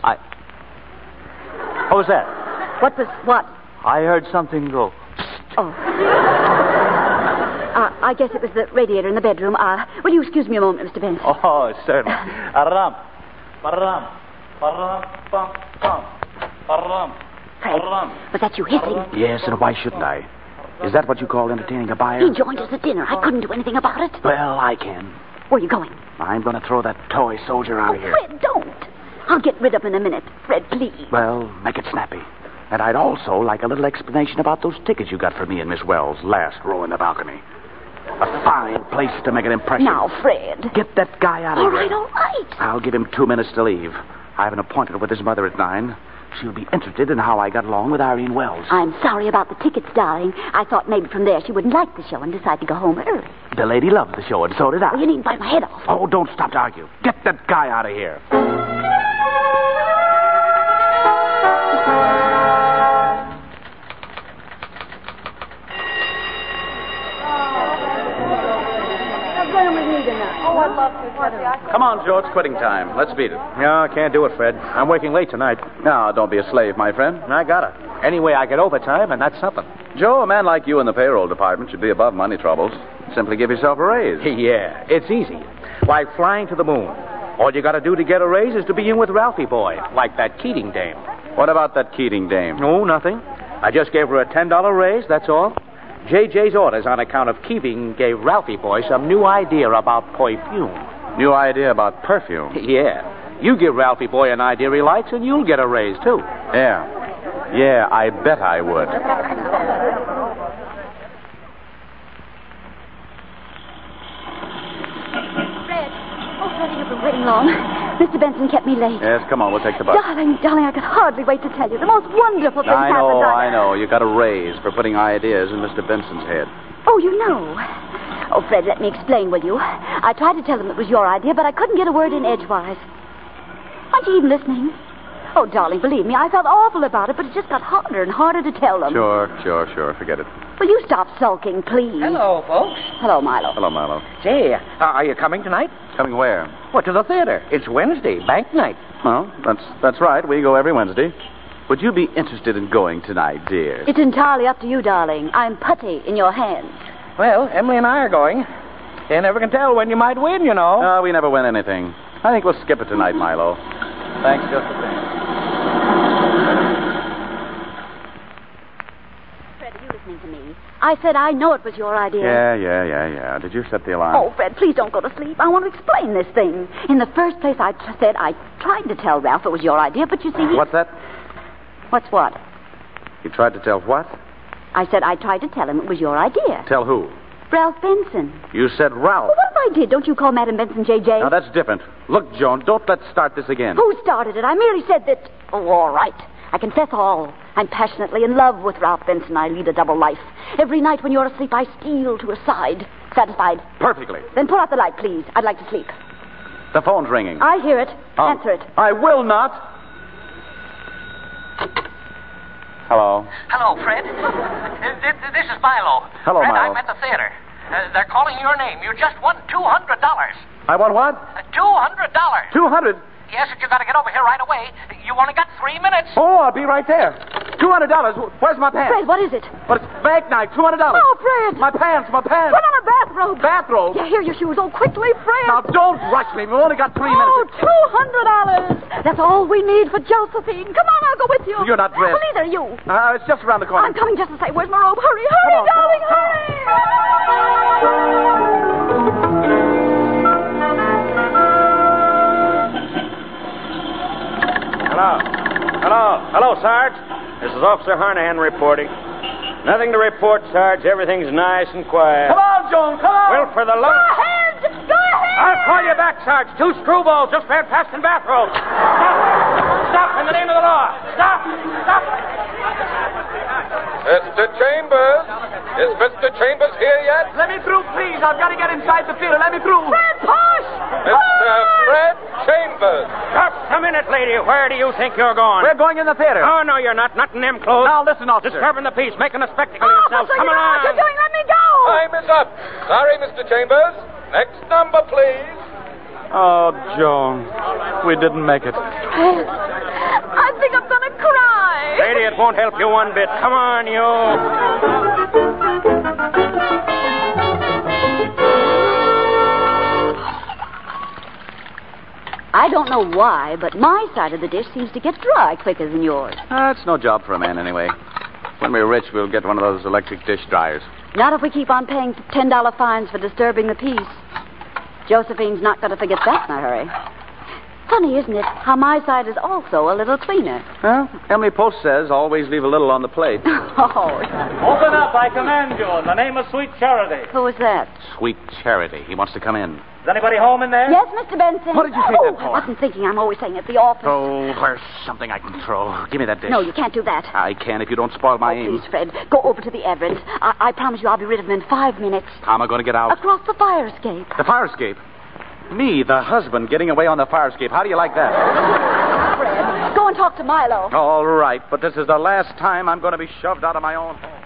What was that? What? I heard something go. Oh. I guess it was the radiator in the bedroom. Will you excuse me a moment, Mr. Benson? Oh, certainly. Aram. Aram. Aram. Bum. Bum. Aram. Frank, was that you hissing? Yes, and why shouldn't I? Is that what you call entertaining a buyer? He joined us at dinner. I couldn't do anything about it. Well, I can. Where are you going? I'm going to throw that toy soldier out of here. Fred, don't. I'll get rid of him in a minute. Fred, please. Well, make it snappy. And I'd also like a little explanation about those tickets you got for me and Miss Wells last row in the balcony. A fine place to make an impression. Now, Fred. Get that guy out of here. All right. I'll give him 2 minutes to leave. I have an appointment with his mother at 9. She'll be interested in how I got along with Irene Wells. I'm sorry about the tickets, darling. I thought maybe from there she wouldn't like the show and decide to go home early. The lady loved the show, and so did I. Well, you needn't bite my head off. Oh, don't stop to argue. Get that guy out of here. Come on, Joe. It's quitting time. Let's beat it. No, I can't do it, Fred. I'm working late tonight. No, don't be a slave, my friend. I gotta. Anyway, I get overtime, and that's something. Joe, a man like you in the payroll department should be above money troubles. Simply give yourself a raise. Yeah, it's easy. Like flying to the moon. All you gotta do to get a raise is to be in with Ralphie Boy, like that Keating dame. What about that Keating dame? No, nothing. I just gave her a $10 raise, that's all. JJ's orders on account of Keating gave Ralphie Boy some new idea about perfume. New idea about perfume? Yeah. You give Ralphie Boy an idea he likes, and you'll get a raise, too. Yeah, I bet I would. Fred. Oh, Freddie, you've been waiting long. Mr. Benson kept me late. Yes, come on, we'll take the bus. Darling, I could hardly wait to tell you. The most wonderful thing happened. I know. You got a raise for putting ideas in Mr. Benson's head. Oh, you know. Oh, Fred, let me explain, will you? I tried to tell him it was your idea, but I couldn't get a word in edgewise. Aren't you even listening? Oh, darling, believe me, I felt awful about it, but it just got harder and harder to tell them. Sure. Forget it. Will you stop sulking, please? Hello, folks. Hello, Milo. Hello, Milo. Say, are you coming tonight? Coming where? What, to the theater? It's Wednesday, bank night. Well, that's right. We go every Wednesday. Would you be interested in going tonight, dear? It's entirely up to you, darling. I'm putty in your hands. Well, Emily and I are going. You never can tell when you might win, you know. No, we never win anything. I think we'll skip it tonight, Milo. Thanks just the same. Fred, are you listening to me? I said I know it was your idea. Yeah. Did you set the alarm? Oh, Fred, please don't go to sleep. I want to explain this thing. In the first place, I said I tried to tell Ralph it was your idea, but you see... What's that? What's what? You tried to tell what? I said I tried to tell him it was your idea. Tell who? Ralph Benson. You said Ralph. Well, what if I did? Don't you call Madam Benson J.J.? Now, that's different. Look, Joan, don't let's start this again. Who started it? I merely said that... Oh, all right. I confess all. I'm passionately in love with Ralph Benson. I lead a double life. Every night when you're asleep, I steal to his side. Satisfied? Perfectly. Then put out the light, please. I'd like to sleep. The phone's ringing. I hear it. Answer it. I will not. Hello. Hello, Fred. This is Milo. Hello, Fred, Milo. I'm at the theater. They're calling your name. You just won $200. I want what? $200. 200? Yes, and you got to get over here right away. You only got 3 minutes. Oh, I'll be right there. $200. Where's my pants? Fred, what is it? But it's bank night. $200. Oh, Fred. My pants. Put on a bathrobe. Bathrobe? Yeah, here are your shoes. Oh, quickly, Fred. Now, don't rush me. We've only got 3 minutes. Oh, $200. That's all we need for Josephine. Come on, I'll go with you. You're not dressed. Well, neither are you. It's just around the corner. I'm coming just to say, where's my robe? Hurry, darling, hurry. Hello, Sarge. This is Officer Harnahan reporting. Nothing to report, Sarge. Everything's nice and quiet. Come on, Joan, come on. Well, for the love... Go ahead. I'll call you back, Sarge. 2 screwballs just fared past in bathrobes. Stop in the name of the law. Stop. Mr. Chambers? Is Mr. Chambers here yet? Let me through, please. I've got to get inside the theater. Let me through. Fred, lady, where do you think you're going? We're going in the theater. Oh, no, you're not. Not in them clothes. Now, listen, officer. Disturbing the peace, making a spectacle of yourself. Officer, Come you know what along. you're doing. Let me go. Time is up. Sorry, Mr. Chambers. Next number, please. Oh, Joan, we didn't make it. I think I'm going to cry. Lady, it won't help you one bit. Come on, you. I don't know why, but my side of the dish seems to get dry quicker than yours. It's no job for a man, anyway. When we're rich, we'll get one of those electric dish dryers. Not if we keep on paying $10 fines for disturbing the peace. Josephine's not going to forget that in a hurry. Funny, isn't it, how my side is also a little cleaner. Well, Emily Post says always leave a little on the plate. Oh. Open up, I command you, in the name of Sweet Charity. Who is that? Sweet Charity. He wants to come in. Is anybody home in there? Yes, Mr. Benson. What did you say that for? I wasn't thinking. I'm always saying at the office. Oh, where's something I can throw? Give me that dish. No, you can't do that. I can if you don't spoil my aim. Please, Fred, go over to the Everett. I promise you I'll be rid of him in 5 minutes. How am I going to get out? Across the fire escape. The fire escape? Me, the husband, getting away on the fire escape. How do you like that? Fred, go and talk to Milo. All right, but this is the last time I'm going to be shoved out of my own home.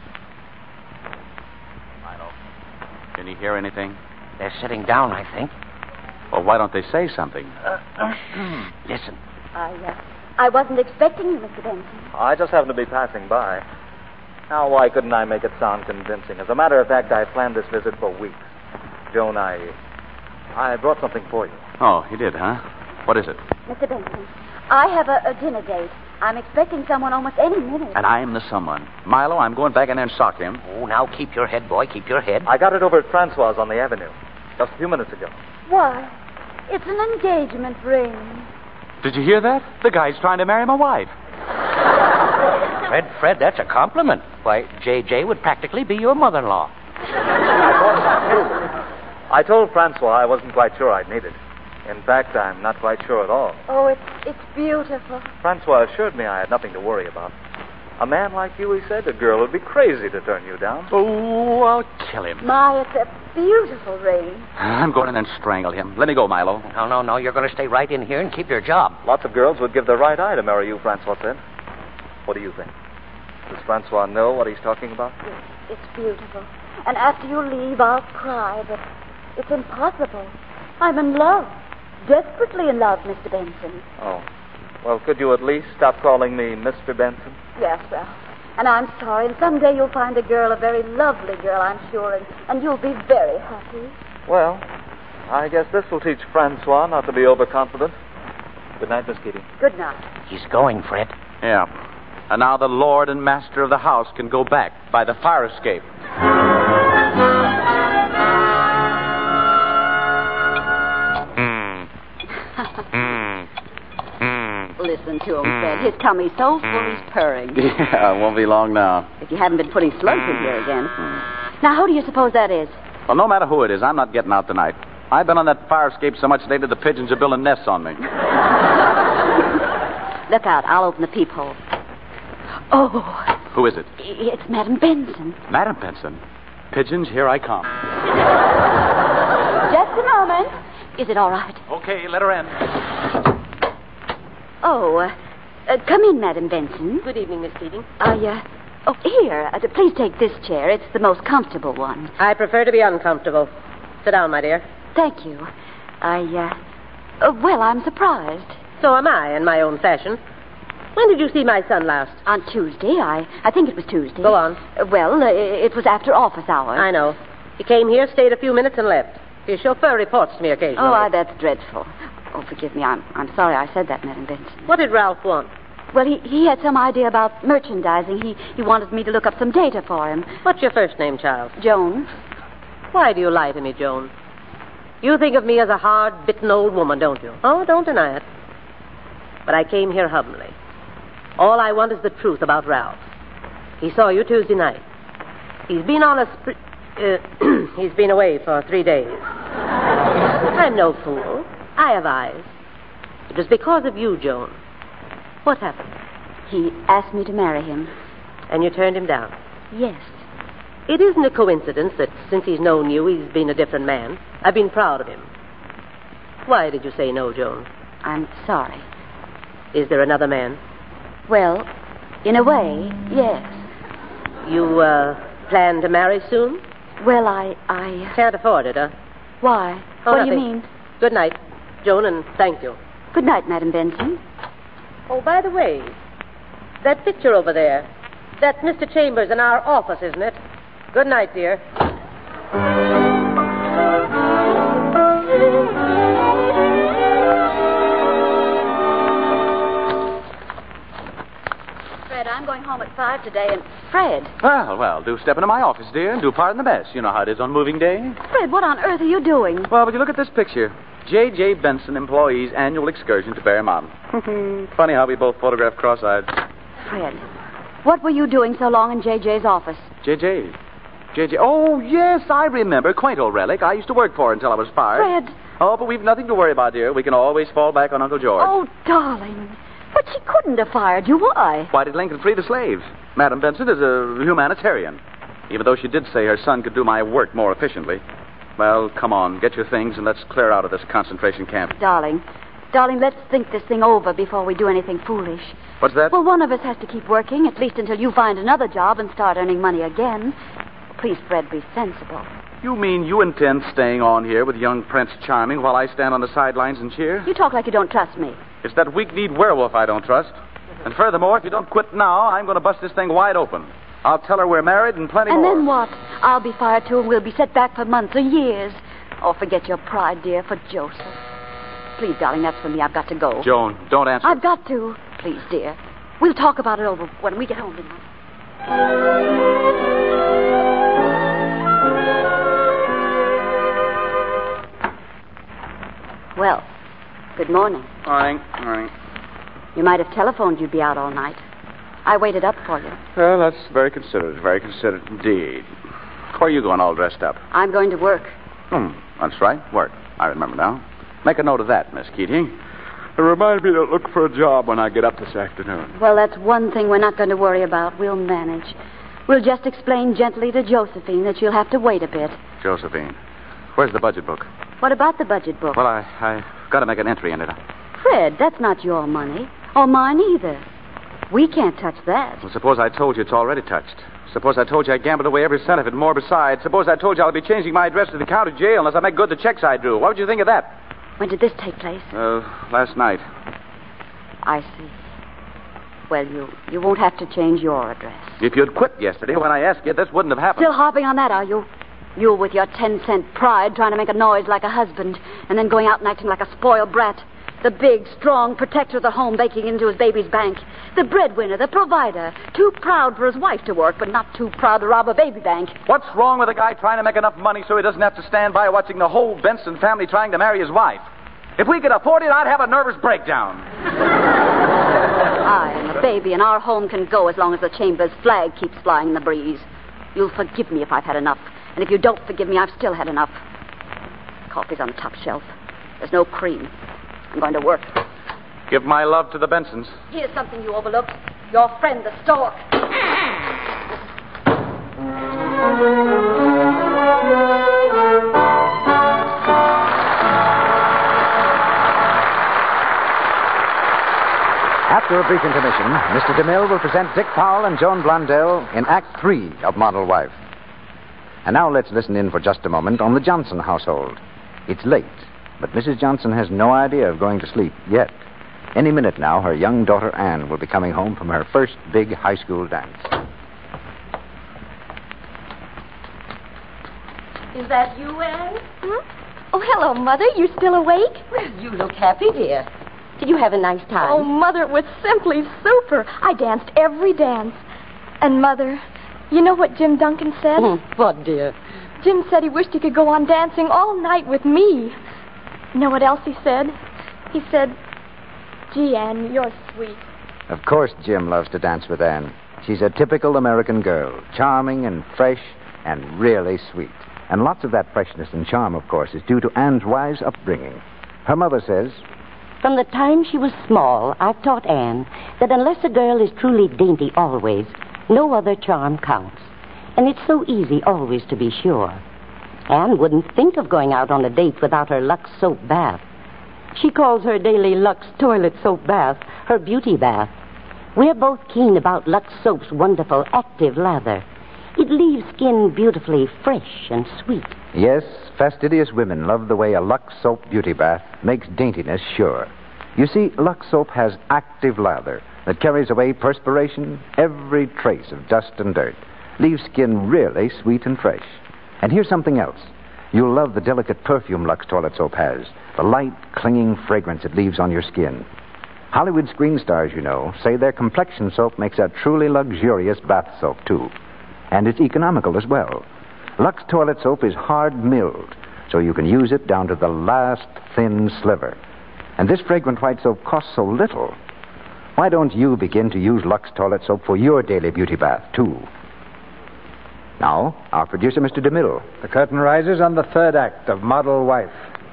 Milo, can you hear anything? They're sitting down, I think. Well, why don't they say something? Listen. I wasn't expecting you, Mr. Benson. I just happened to be passing by. Now, why couldn't I make it sound convincing? As a matter of fact, I planned this visit for weeks. Joan, I brought something for you. Oh, you did, huh? What is it? Mr. Benson, I have a dinner date. I'm expecting someone almost any minute. And I'm the someone. Milo, I'm going back in there and sock him. Oh, now keep your head, boy. Keep your head. I got it over at Francois on the avenue just a few minutes ago. Why? It's an engagement ring. Did you hear that? The guy's trying to marry my wife. Fred, that's a compliment. Why, J.J. would practically be your mother-in-law. I told Francois I wasn't quite sure I'd need it. In fact, I'm not quite sure at all. Oh, it's beautiful. Francois assured me I had nothing to worry about. A man like you, he said, a girl would be crazy to turn you down. Oh, I'll kill him. My, it's a beautiful ring. I'm going in and strangle him. Let me go, Milo. No. You're going to stay right in here and keep your job. Lots of girls would give their right eye to marry you, Francois said. What do you think? Does Francois know what he's talking about? Yes, it's beautiful. And after you leave, I'll cry, but it's impossible. I'm in love. Desperately in love, Mr. Benson. Oh. Well, could you at least stop calling me Mr. Benson? Yes, Ralph. And I'm sorry. And someday you'll find a girl, a very lovely girl, I'm sure, and you'll be very happy. Well, I guess this will teach Francois not to be overconfident. Good night, Miss Keating. Good night. He's going, Fred. Yeah. And now the lord and master of the house can go back by the fire escape. Listen to him, Fred. His tummy's so full he's purring. Yeah, it won't be long now. If you hadn't been putting slugs in here again. Now, who do you suppose that is? Well, no matter who it is, I'm not getting out tonight. I've been on that fire escape so much lately the pigeons are building nests on me. Look out. I'll open the peephole. Oh. Who is it? It's Madam Benson. Madam Benson. Pigeons, here I come. Just a moment. Is it all right? Okay, let her in. Oh, come in, Madam Benson. Good evening, Miss Keating. Here. Please take this chair. It's the most comfortable one. I prefer to be uncomfortable. Sit down, my dear. Thank you. Well, I'm surprised. So am I, in my own fashion. When did you see my son last? On Tuesday. I think it was Tuesday. Go on. It was after office hours. I know. He came here, stayed a few minutes, and left. His chauffeur reports to me occasionally. Oh, that's dreadful. Oh, forgive me. I'm sorry I said that, Madam Benson. What did Ralph want? Well, he had some idea about merchandising. He wanted me to look up some data for him. What's your first name, child? Joan. Why do you lie to me, Joan? You think of me as a hard-bitten old woman, don't you? Oh, don't deny it. But I came here humbly. All I want is the truth about Ralph. He saw you Tuesday night. He's been on a he's been away for 3 days. I'm no fool. I have eyes. It was because of you, Joan. What happened? He asked me to marry him. And you turned him down? Yes. It isn't a coincidence that since he's known you, he's been a different man. I've been proud of him. Why did you say no, Joan? I'm sorry. Is there another man? Well, in a way, yes. You, plan to marry soon? Well, I... Can't afford it, huh? Why? Oh, What do you nothing. mean? Good night, Joan, and thank you. Good night, Madam Benson. Oh, by the way, that picture over there, that's Mr. Chambers in our office, isn't it? Good night, dear. Fred, I'm going home at 5 today, and... Fred! Well, do step into my office, dear, and do pardon the mess. You know how it is on moving day. Fred, what on earth are you doing? Well, but you look at this picture. J.J. Benson, employees' annual excursion to Bear Mountain. Funny how we both photographed cross-eyed. Fred, what were you doing so long in J.J.'s office? J.J. Oh, yes, I remember. Quaint old relic. I used to work for until I was fired. Fred! Oh, but we've nothing to worry about, dear. We can always fall back on Uncle George. Oh, darling. But she couldn't have fired you. Why? Why did Lincoln free the slaves? Madam Benson is a humanitarian. Even though she did say her son could do my work more efficiently. Well, come on, get your things and let's clear out of this concentration camp. Darling, let's think this thing over before we do anything foolish. What's that? Well, one of us has to keep working, at least until you find another job and start earning money again. Please, Fred, be sensible. You mean you intend staying on here with young Prince Charming while I stand on the sidelines and cheer? You talk like you don't trust me. It's that weak-kneed werewolf I don't trust. And furthermore, if you don't quit now, I'm going to bust this thing wide open. I'll tell her we're married and plenty more. And then what? I'll be fired too, and we'll be set back for months or years. Oh, forget your pride, dear, for Joseph. Please, darling, that's for me. I've got to go. Joan, don't answer. I've got to. Please, dear. We'll talk about it over when we get home tonight. Well, good morning. Morning. You might have telephoned you'd be out all night. I waited up for you. Well, that's very considerate indeed. Where are you going all dressed up? I'm going to work. That's right, work. I remember now. Make a note of that, Miss Keating. It reminds me to look for a job when I get up this afternoon. Well, that's one thing we're not going to worry about. We'll manage. We'll just explain gently to Josephine that she'll have to wait a bit. Josephine, where's the budget book? What about the budget book? Well, I've got to make an entry in it. Fred, that's not your money. Or mine either. We can't touch that. Well, suppose I told you it's already touched. Suppose I told you I gambled away every cent of it and more besides. Suppose I told you I'll be changing my address to the county jail unless I make good the checks I drew. What would you think of that? When did this take place? Last night. I see. Well, you won't have to change your address. If you'd quit yesterday when I asked you, this wouldn't have happened. Still harping on that, are you? You with your 10-cent pride trying to make a noise like a husband and then going out and acting like a spoiled brat. The big, strong protector of the home baking into his baby's bank. The breadwinner, the provider. Too proud for his wife to work, but not too proud to rob a baby bank. What's wrong with a guy trying to make enough money so he doesn't have to stand by watching the whole Benson family trying to marry his wife? If we could afford it, I'd have a nervous breakdown. I am a baby, and our home can go as long as the Chambers flag keeps flying in the breeze. You'll forgive me if I've had enough. And if you don't forgive me, I've still had enough. Coffee's on the top shelf. There's no cream. I'm going to work. Give my love to the Bensons. Here's something you overlooked. Your friend, the stork. After a brief intermission, Mr. DeMille will present Dick Powell and Joan Blondell in Act 3 of Model Wife. And now let's listen in for just a moment on the Johnson household. It's late, but Mrs. Johnson has no idea of going to sleep yet. Any minute now, her young daughter Anne will be coming home from her first big high school dance. Is that you, Anne? Oh, hello, Mother. You still awake? Well, you look happy, dear. Did you have a nice time? Oh, Mother, it was simply super. I danced every dance. And, Mother, you know what Jim Duncan said? What, dear? Jim said he wished he could go on dancing all night with me. You know what else he said? He said, "Gee, Anne, you're sweet." Of course Jim loves to dance with Anne. She's a typical American girl, charming and fresh and really sweet. And lots of that freshness and charm, of course, is due to Anne's wise upbringing. Her mother says, "From the time she was small, I've taught Anne that unless a girl is truly dainty always, no other charm counts. And it's so easy always to be sure. Anne wouldn't think of going out on a date without her Lux soap bath. She calls her daily Lux toilet soap bath her beauty bath. We're both keen about Lux Soap's wonderful active lather. It leaves skin beautifully fresh and sweet. Yes, fastidious women love the way a Lux Soap beauty bath makes daintiness sure. You see, Lux Soap has active lather that carries away perspiration, every trace of dust and dirt, leaves skin really sweet and fresh. And here's something else. You'll love the delicate perfume Lux Toilet Soap has, the light, clinging fragrance it leaves on your skin. Hollywood screen stars, you know, say their complexion soap makes a truly luxurious bath soap, too. And it's economical as well. Lux Toilet Soap is hard milled, so you can use it down to the last thin sliver. And this fragrant white soap costs so little. Why don't you begin to use Lux Toilet Soap for your daily beauty bath, too? Now, our producer, Mr. DeMille. The curtain rises on the third act of Model Wife.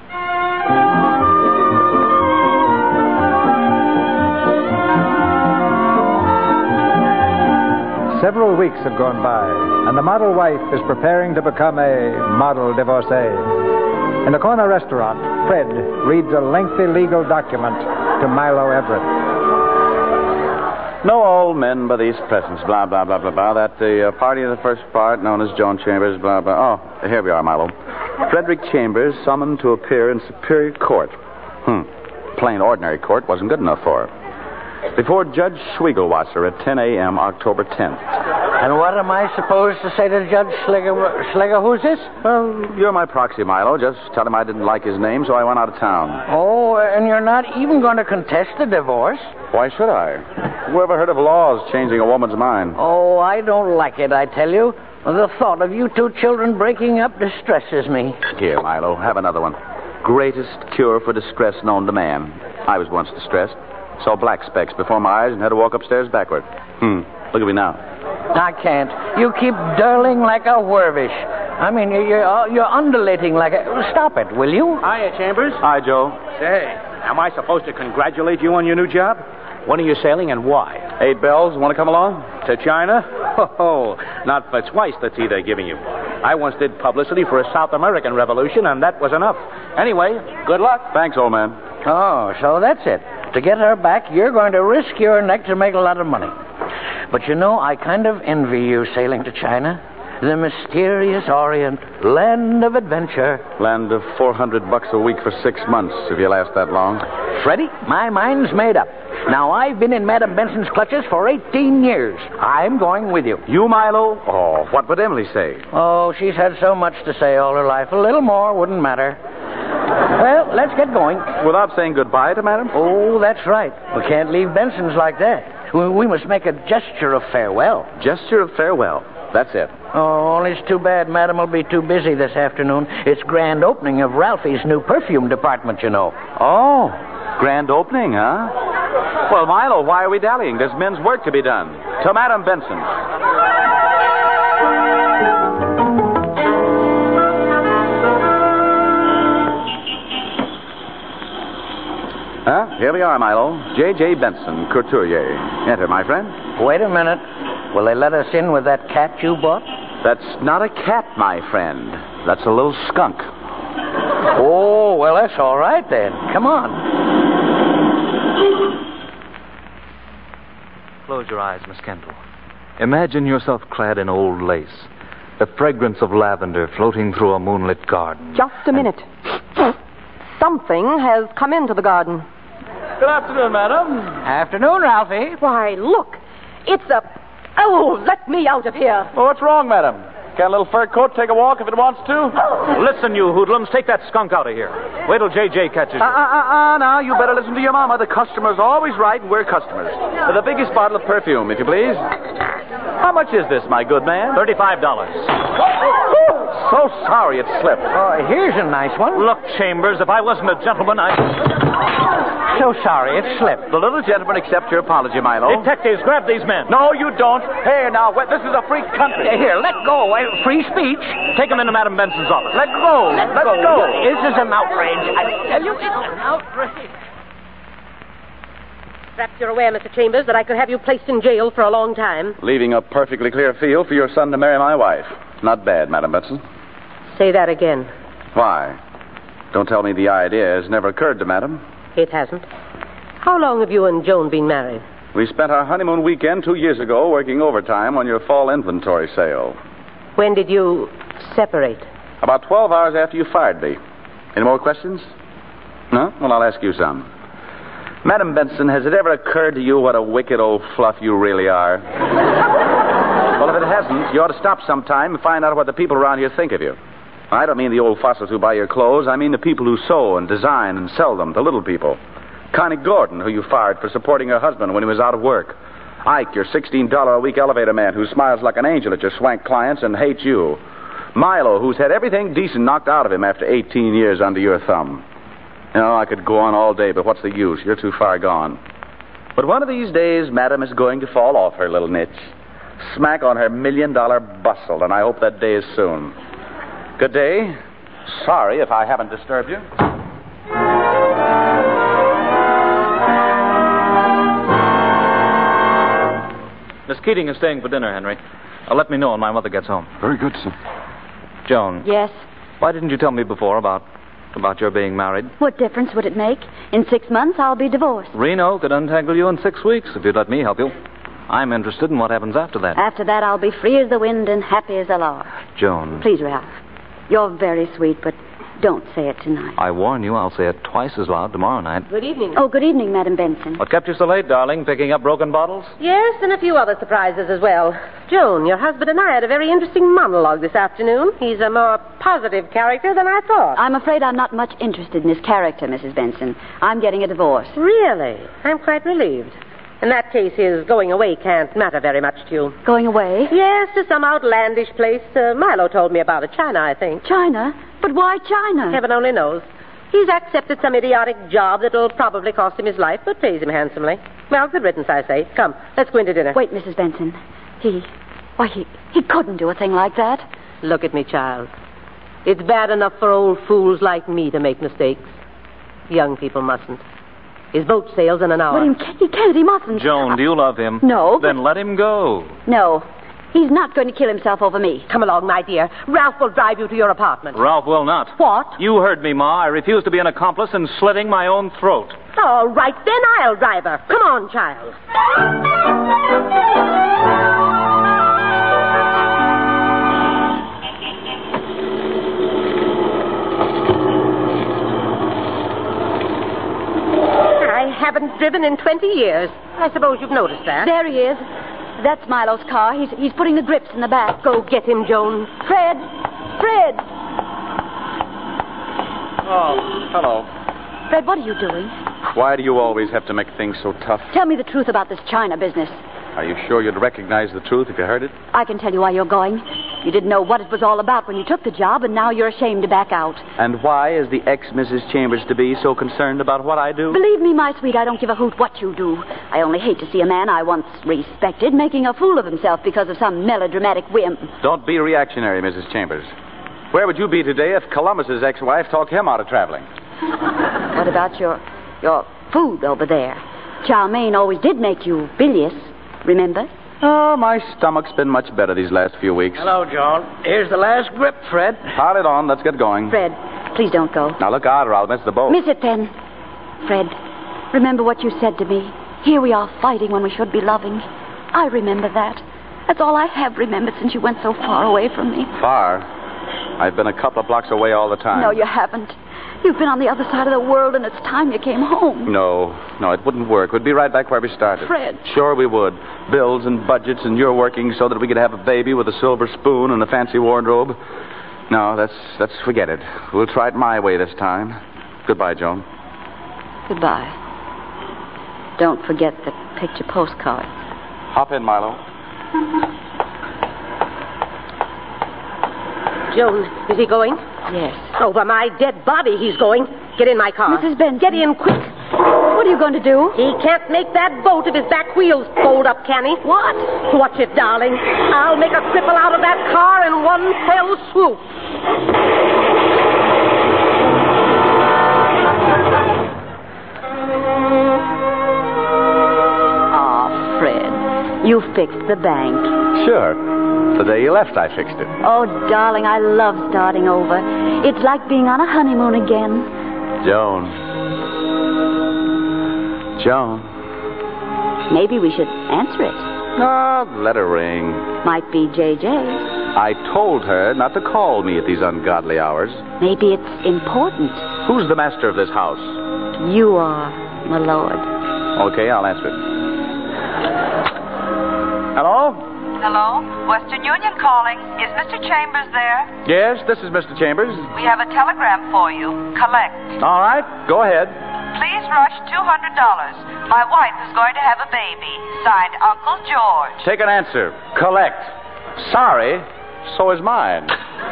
Several weeks have gone by, and the model wife is preparing to become a model divorcee. In the corner restaurant, Fred reads a lengthy legal document to Milo Everett. Know all men by these presents, blah, blah, blah, blah, blah. That the party of the first part, known as Joan Chambers, blah, blah. Oh, here we are, Milo. Frederick Chambers summoned to appear in Superior Court. Plain ordinary court wasn't good enough for her. Before Judge Schwiegelwasser at 10 a.m., October 10th. And what am I supposed to say to Judge Schlegel? Who's this? Well, you're my proxy, Milo. Just tell him I didn't like his name, so I went out of town. Oh, and you're not even going to contest the divorce? Why should I? Who ever heard of laws changing a woman's mind? Oh, I don't like it, I tell you. The thought of you two children breaking up distresses me. Here, Milo, have another one. Greatest cure for distress known to man. I was once distressed. Saw black specks before my eyes and had to walk upstairs backward. Look at me now. I can't. You keep dirling like a wervish. I mean, you're undulating like a... Stop it, will you? Hiya, Chambers. Hi, Joe. Say, am I supposed to congratulate you on your new job? When are you sailing and why? 8 bells. Want to come along? To China? Oh, not for twice the tea they're giving you. I once did publicity for a South American revolution, and that was enough. Anyway, good luck. Thanks, old man. Oh, so that's it. To get her back, you're going to risk your neck to make a lot of money. But you know, I kind of envy you sailing to China. The mysterious Orient, land of adventure. Land of $400 a week for 6 months, if you last that long. Freddie, my mind's made up. Now, I've been in Madam Benson's clutches for 18 years. I'm going with you. You, Milo? Oh, what would Emily say? Oh, she's had so much to say all her life. A little more wouldn't matter. Well, let's get going. Without saying goodbye to Madam? Oh, that's right. We can't leave Benson's like that. We must make a gesture of farewell. Gesture of farewell. That's it. Oh, only it's too bad Madam will be too busy this afternoon. It's grand opening of Ralphie's new perfume department, you know. Oh, grand opening, huh? Well, Milo, why are we dallying? There's men's work to be done. To Madam Benson. Here we are, Milo. J.J. Benson, couturier. Enter, my friend. Wait a minute. Will they let us in with that cat you bought? That's not a cat, my friend. That's a little skunk. Oh, well, that's all right then. Come on. Close your eyes, Miss Kendall. Imagine yourself clad in old lace. The fragrance of lavender floating through a moonlit garden. Just a minute. Something has come into the garden. Good afternoon, madam. Afternoon, Ralphie. Why, look. It's a... Oh, let me out of here. Well, what's wrong, madam? Can a little fur coat take a walk if it wants to? Listen, you hoodlums, take that skunk out of here. Wait till J.J. catches you. Now, you better listen to your mama. The customer's always right, and we're customers. The biggest bottle of perfume, if you please. How much is this, my good man? $35. So sorry it slipped. Oh, here's a nice one. Look, Chambers, if I wasn't a gentleman, So sorry it slipped. The little gentleman accepts your apology, Milo. Detectives, grab these men. No, you don't. Here, now, this is a free country. Here, let go. Free speech. Take them into Madam Benson's office. Let go. Let go. This is an outrage. I tell you, it's an outrage. Perhaps you're aware, Mr. Chambers, that I could have you placed in jail for a long time. Leaving a perfectly clear field for your son to marry my wife. Not bad, Madam Benson. Say that again. Why? Don't tell me the idea has never occurred to Madam. It hasn't. How long have you and Joan been married? We spent our honeymoon weekend 2 years ago working overtime on your fall inventory sale. When did you separate? About 12 hours after you fired me. Any more questions? No? Well, I'll ask you some. Madam Benson, has it ever occurred to you what a wicked old fluff you really are? Well, if it hasn't, you ought to stop sometime and find out what the people around here think of you. I don't mean the old fossils who buy your clothes. I mean the people who sew and design and sell them, the little people. Connie Gordon, who you fired for supporting her husband when he was out of work. Ike, your $16 a week elevator man who smiles like an angel at your swank clients and hates you. Milo, who's had everything decent knocked out of him after 18 years under your thumb. You know, I could go on all day, but what's the use? You're too far gone. But one of these days, Madam is going to fall off her little niche. Smack on her $1 million bustle, and I hope that day is soon. Good day. Sorry if I haven't disturbed you. Miss Keating is staying for dinner, Henry. Let me know when my mother gets home. Very good, sir. Joan. Yes? Why didn't you tell me before about your being married? What difference would it make? In 6 months, I'll be divorced. Reno could untangle you in 6 weeks if you'd let me help you. I'm interested in what happens after that. After that, I'll be free as the wind and happy as a lark. Joan. Please, Ralph. You're very sweet, but don't say it tonight. I warn you, I'll say it twice as loud tomorrow night. Good evening. Oh, good evening, Madam Benson. What kept you so late, darling? Picking up broken bottles? Yes, and a few other surprises as well. Joan, your husband and I had a very interesting monologue this afternoon. He's a more positive character than I thought. I'm afraid I'm not much interested in his character, Mrs. Benson. I'm getting a divorce. Really? I'm quite relieved. In that case, his going away can't matter very much to you. Going away? Yes, to some outlandish place. Milo told me about it. China, I think. China? But why China? Heaven only knows. He's accepted some idiotic job that'll probably cost him his life, but pays him handsomely. Well, good riddance, I say. Come, let's go into dinner. Wait, Mrs. Benson. He couldn't do a thing like that. Look at me, child. It's bad enough for old fools like me to make mistakes. Young people mustn't. His boat sails in an hour. But he can't. He mustn't. Joan, do you love him? No. Then let him go. No. He's not going to kill himself over me. Come along, my dear. Ralph will drive you to your apartment. Ralph will not. What? You heard me, Ma. I refuse to be an accomplice in slitting my own throat. All right, then I'll drive her. Come on, child. I haven't driven in 20 years. I suppose you've noticed that. There he is. That's Milo's car. He's putting the grips in the back. Go get him, Joan. Fred! Fred! Oh, hello. Fred, what are you doing? Why do you always have to make things so tough? Tell me the truth about this China business. Are you sure you'd recognize the truth if you heard it? I can tell you why you're going. You didn't know what it was all about when you took the job, and now you're ashamed to back out. And why is the ex-Mrs. Chambers-to-be so concerned about what I do? Believe me, my sweet, I don't give a hoot what you do. I only hate to see a man I once respected making a fool of himself because of some melodramatic whim. Don't be reactionary, Mrs. Chambers. Where would you be today if Columbus's ex-wife talked him out of traveling? What about your food over there? Chow mein always did make you bilious, remember? Oh, my stomach's been much better these last few weeks. Hello, Joan. Here's the last grip, Fred. Pile it on. Let's get going. Fred, please don't go. Now look out or I'll miss the boat. Miss it then. Fred, remember what you said to me. Here we are fighting when we should be loving. I remember that. That's all I have remembered since you went so far away from me. Far? I've been a couple of blocks away all the time. No, you haven't. You've been on the other side of the world, and it's time you came home. No, it wouldn't work. We'd be right back where we started. Fred. Sure we would. Bills and budgets, and you're working so that we could have a baby with a silver spoon and a fancy wardrobe. No, let's forget it. We'll try it my way this time. Goodbye, Joan. Goodbye. Don't forget the picture postcard. Hop in, Milo. Joan, is he going? Yes. Over my dead body he's going. Get in my car. Mrs. Benson. Get in quick. What are you going to do? He can't make that boat if his back wheels fold up, can he? What? Watch it, darling. I'll make a cripple out of that car in one fell swoop. Ah, Fred. You fixed the bank. Sure. The day you left, I fixed it. Oh, darling, I love starting over. It's like being on a honeymoon again. Joan. Joan. Maybe we should answer it. No, let her ring. Might be J.J. I told her not to call me at these ungodly hours. Maybe it's important. Who's the master of this house? You are, my lord. Okay, I'll answer it. Hello? Hello? Western Union calling. Is Mr. Chambers there? Yes, this is Mr. Chambers. We have a telegram for you. Collect. All right, go ahead. Please rush $200. My wife is going to have a baby. Signed, Uncle George. Take an answer. Collect. Sorry, so is mine.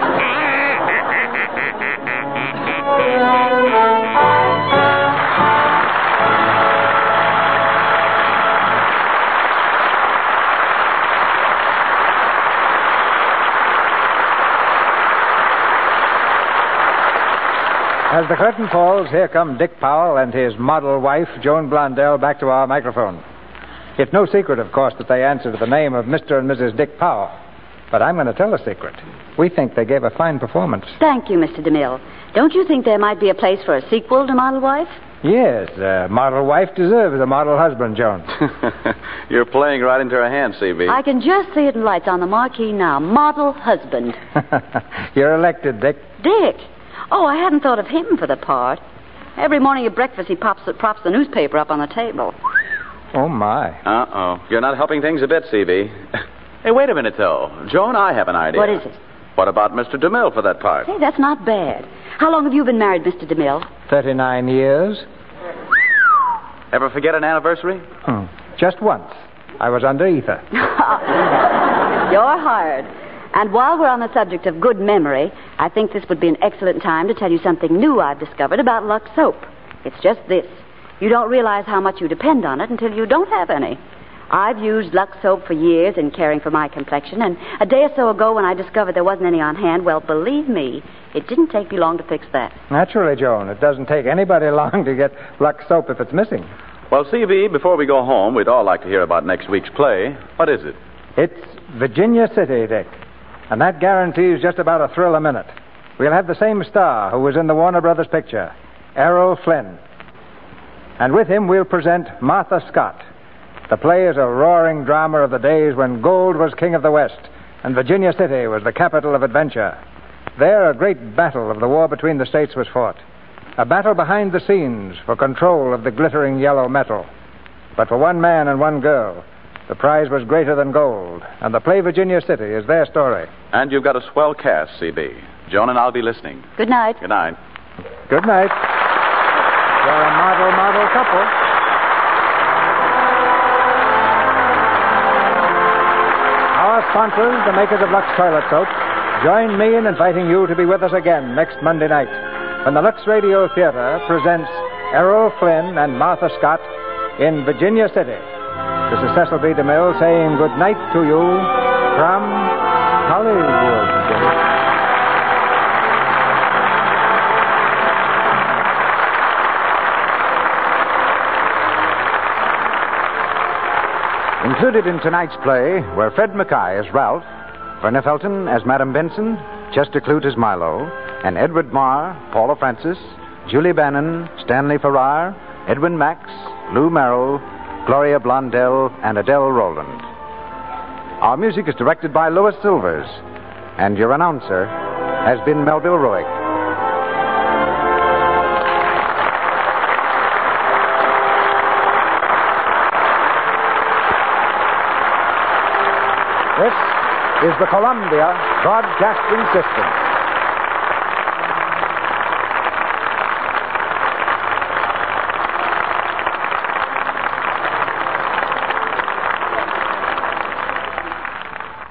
As the curtain falls, here come Dick Powell and his model wife, Joan Blondell, back to our microphone. It's no secret, of course, that they answer to the name of Mr. and Mrs. Dick Powell. But I'm going to tell a secret. We think they gave a fine performance. Thank you, Mr. DeMille. Don't you think there might be a place for a sequel to Model Wife? Yes, a model wife deserves a model husband, Joan. You're playing right into her hands, C.B. I can just see it in lights on the marquee now. Model husband. You're elected, Dick. Dick? Oh, I hadn't thought of him for the part. Every morning at breakfast, he props the newspaper up on the table. Oh, my. Uh-oh. You're not helping things a bit, C.B. Hey, wait a minute, though. Joan, I have an idea. What is it? What about Mr. DeMille for that part? Hey, that's not bad. How long have you been married, Mr. DeMille? 39 years. Ever forget an anniversary? Just once. I was under ether. You're hired. And while we're on the subject of good memory, I think this would be an excellent time to tell you something new I've discovered about Lux Soap. It's just this. You don't realize how much you depend on it until you don't have any. I've used Lux Soap for years in caring for my complexion, and a day or so ago when I discovered there wasn't any on hand, well, believe me, it didn't take me long to fix that. Naturally, Joan. It doesn't take anybody long to get Lux Soap if it's missing. Well, C.B., before we go home, we'd all like to hear about next week's play. What is it? It's Virginia City, Dick. And that guarantees just about a thrill a minute. We'll have the same star who was in the Warner Brothers picture, Errol Flynn. And with him, we'll present Martha Scott. The play is a roaring drama of the days when gold was king of the West and Virginia City was the capital of adventure. There, a great battle of the war between the states was fought. A battle behind the scenes for control of the glittering yellow metal. But for one man and one girl, the prize was greater than gold, and the play Virginia City is their story. And you've got a swell cast, C.B. Joan and I'll be listening. Good night. Good night. Good night. You're a model couple. Our sponsors, the makers of Lux Toilet Soap, join me in inviting you to be with us again next Monday night when the Lux Radio Theater presents Errol Flynn and Martha Scott in Virginia City. This is Cecil B. DeMille saying good night to you from Hollywood. Included in tonight's play were Fred Mackay as Ralph, Verna Felton as Madame Benson, Chester Clute as Milo, and Edward Marr, Paula Francis, Julie Bannon, Stanley Farrar, Edwin Max, Lou Merrill, Gloria Blondell, and Adele Rowland. Our music is directed by Louis Silvers, and your announcer has been Melville Ruick. This is the Columbia Broadcasting System.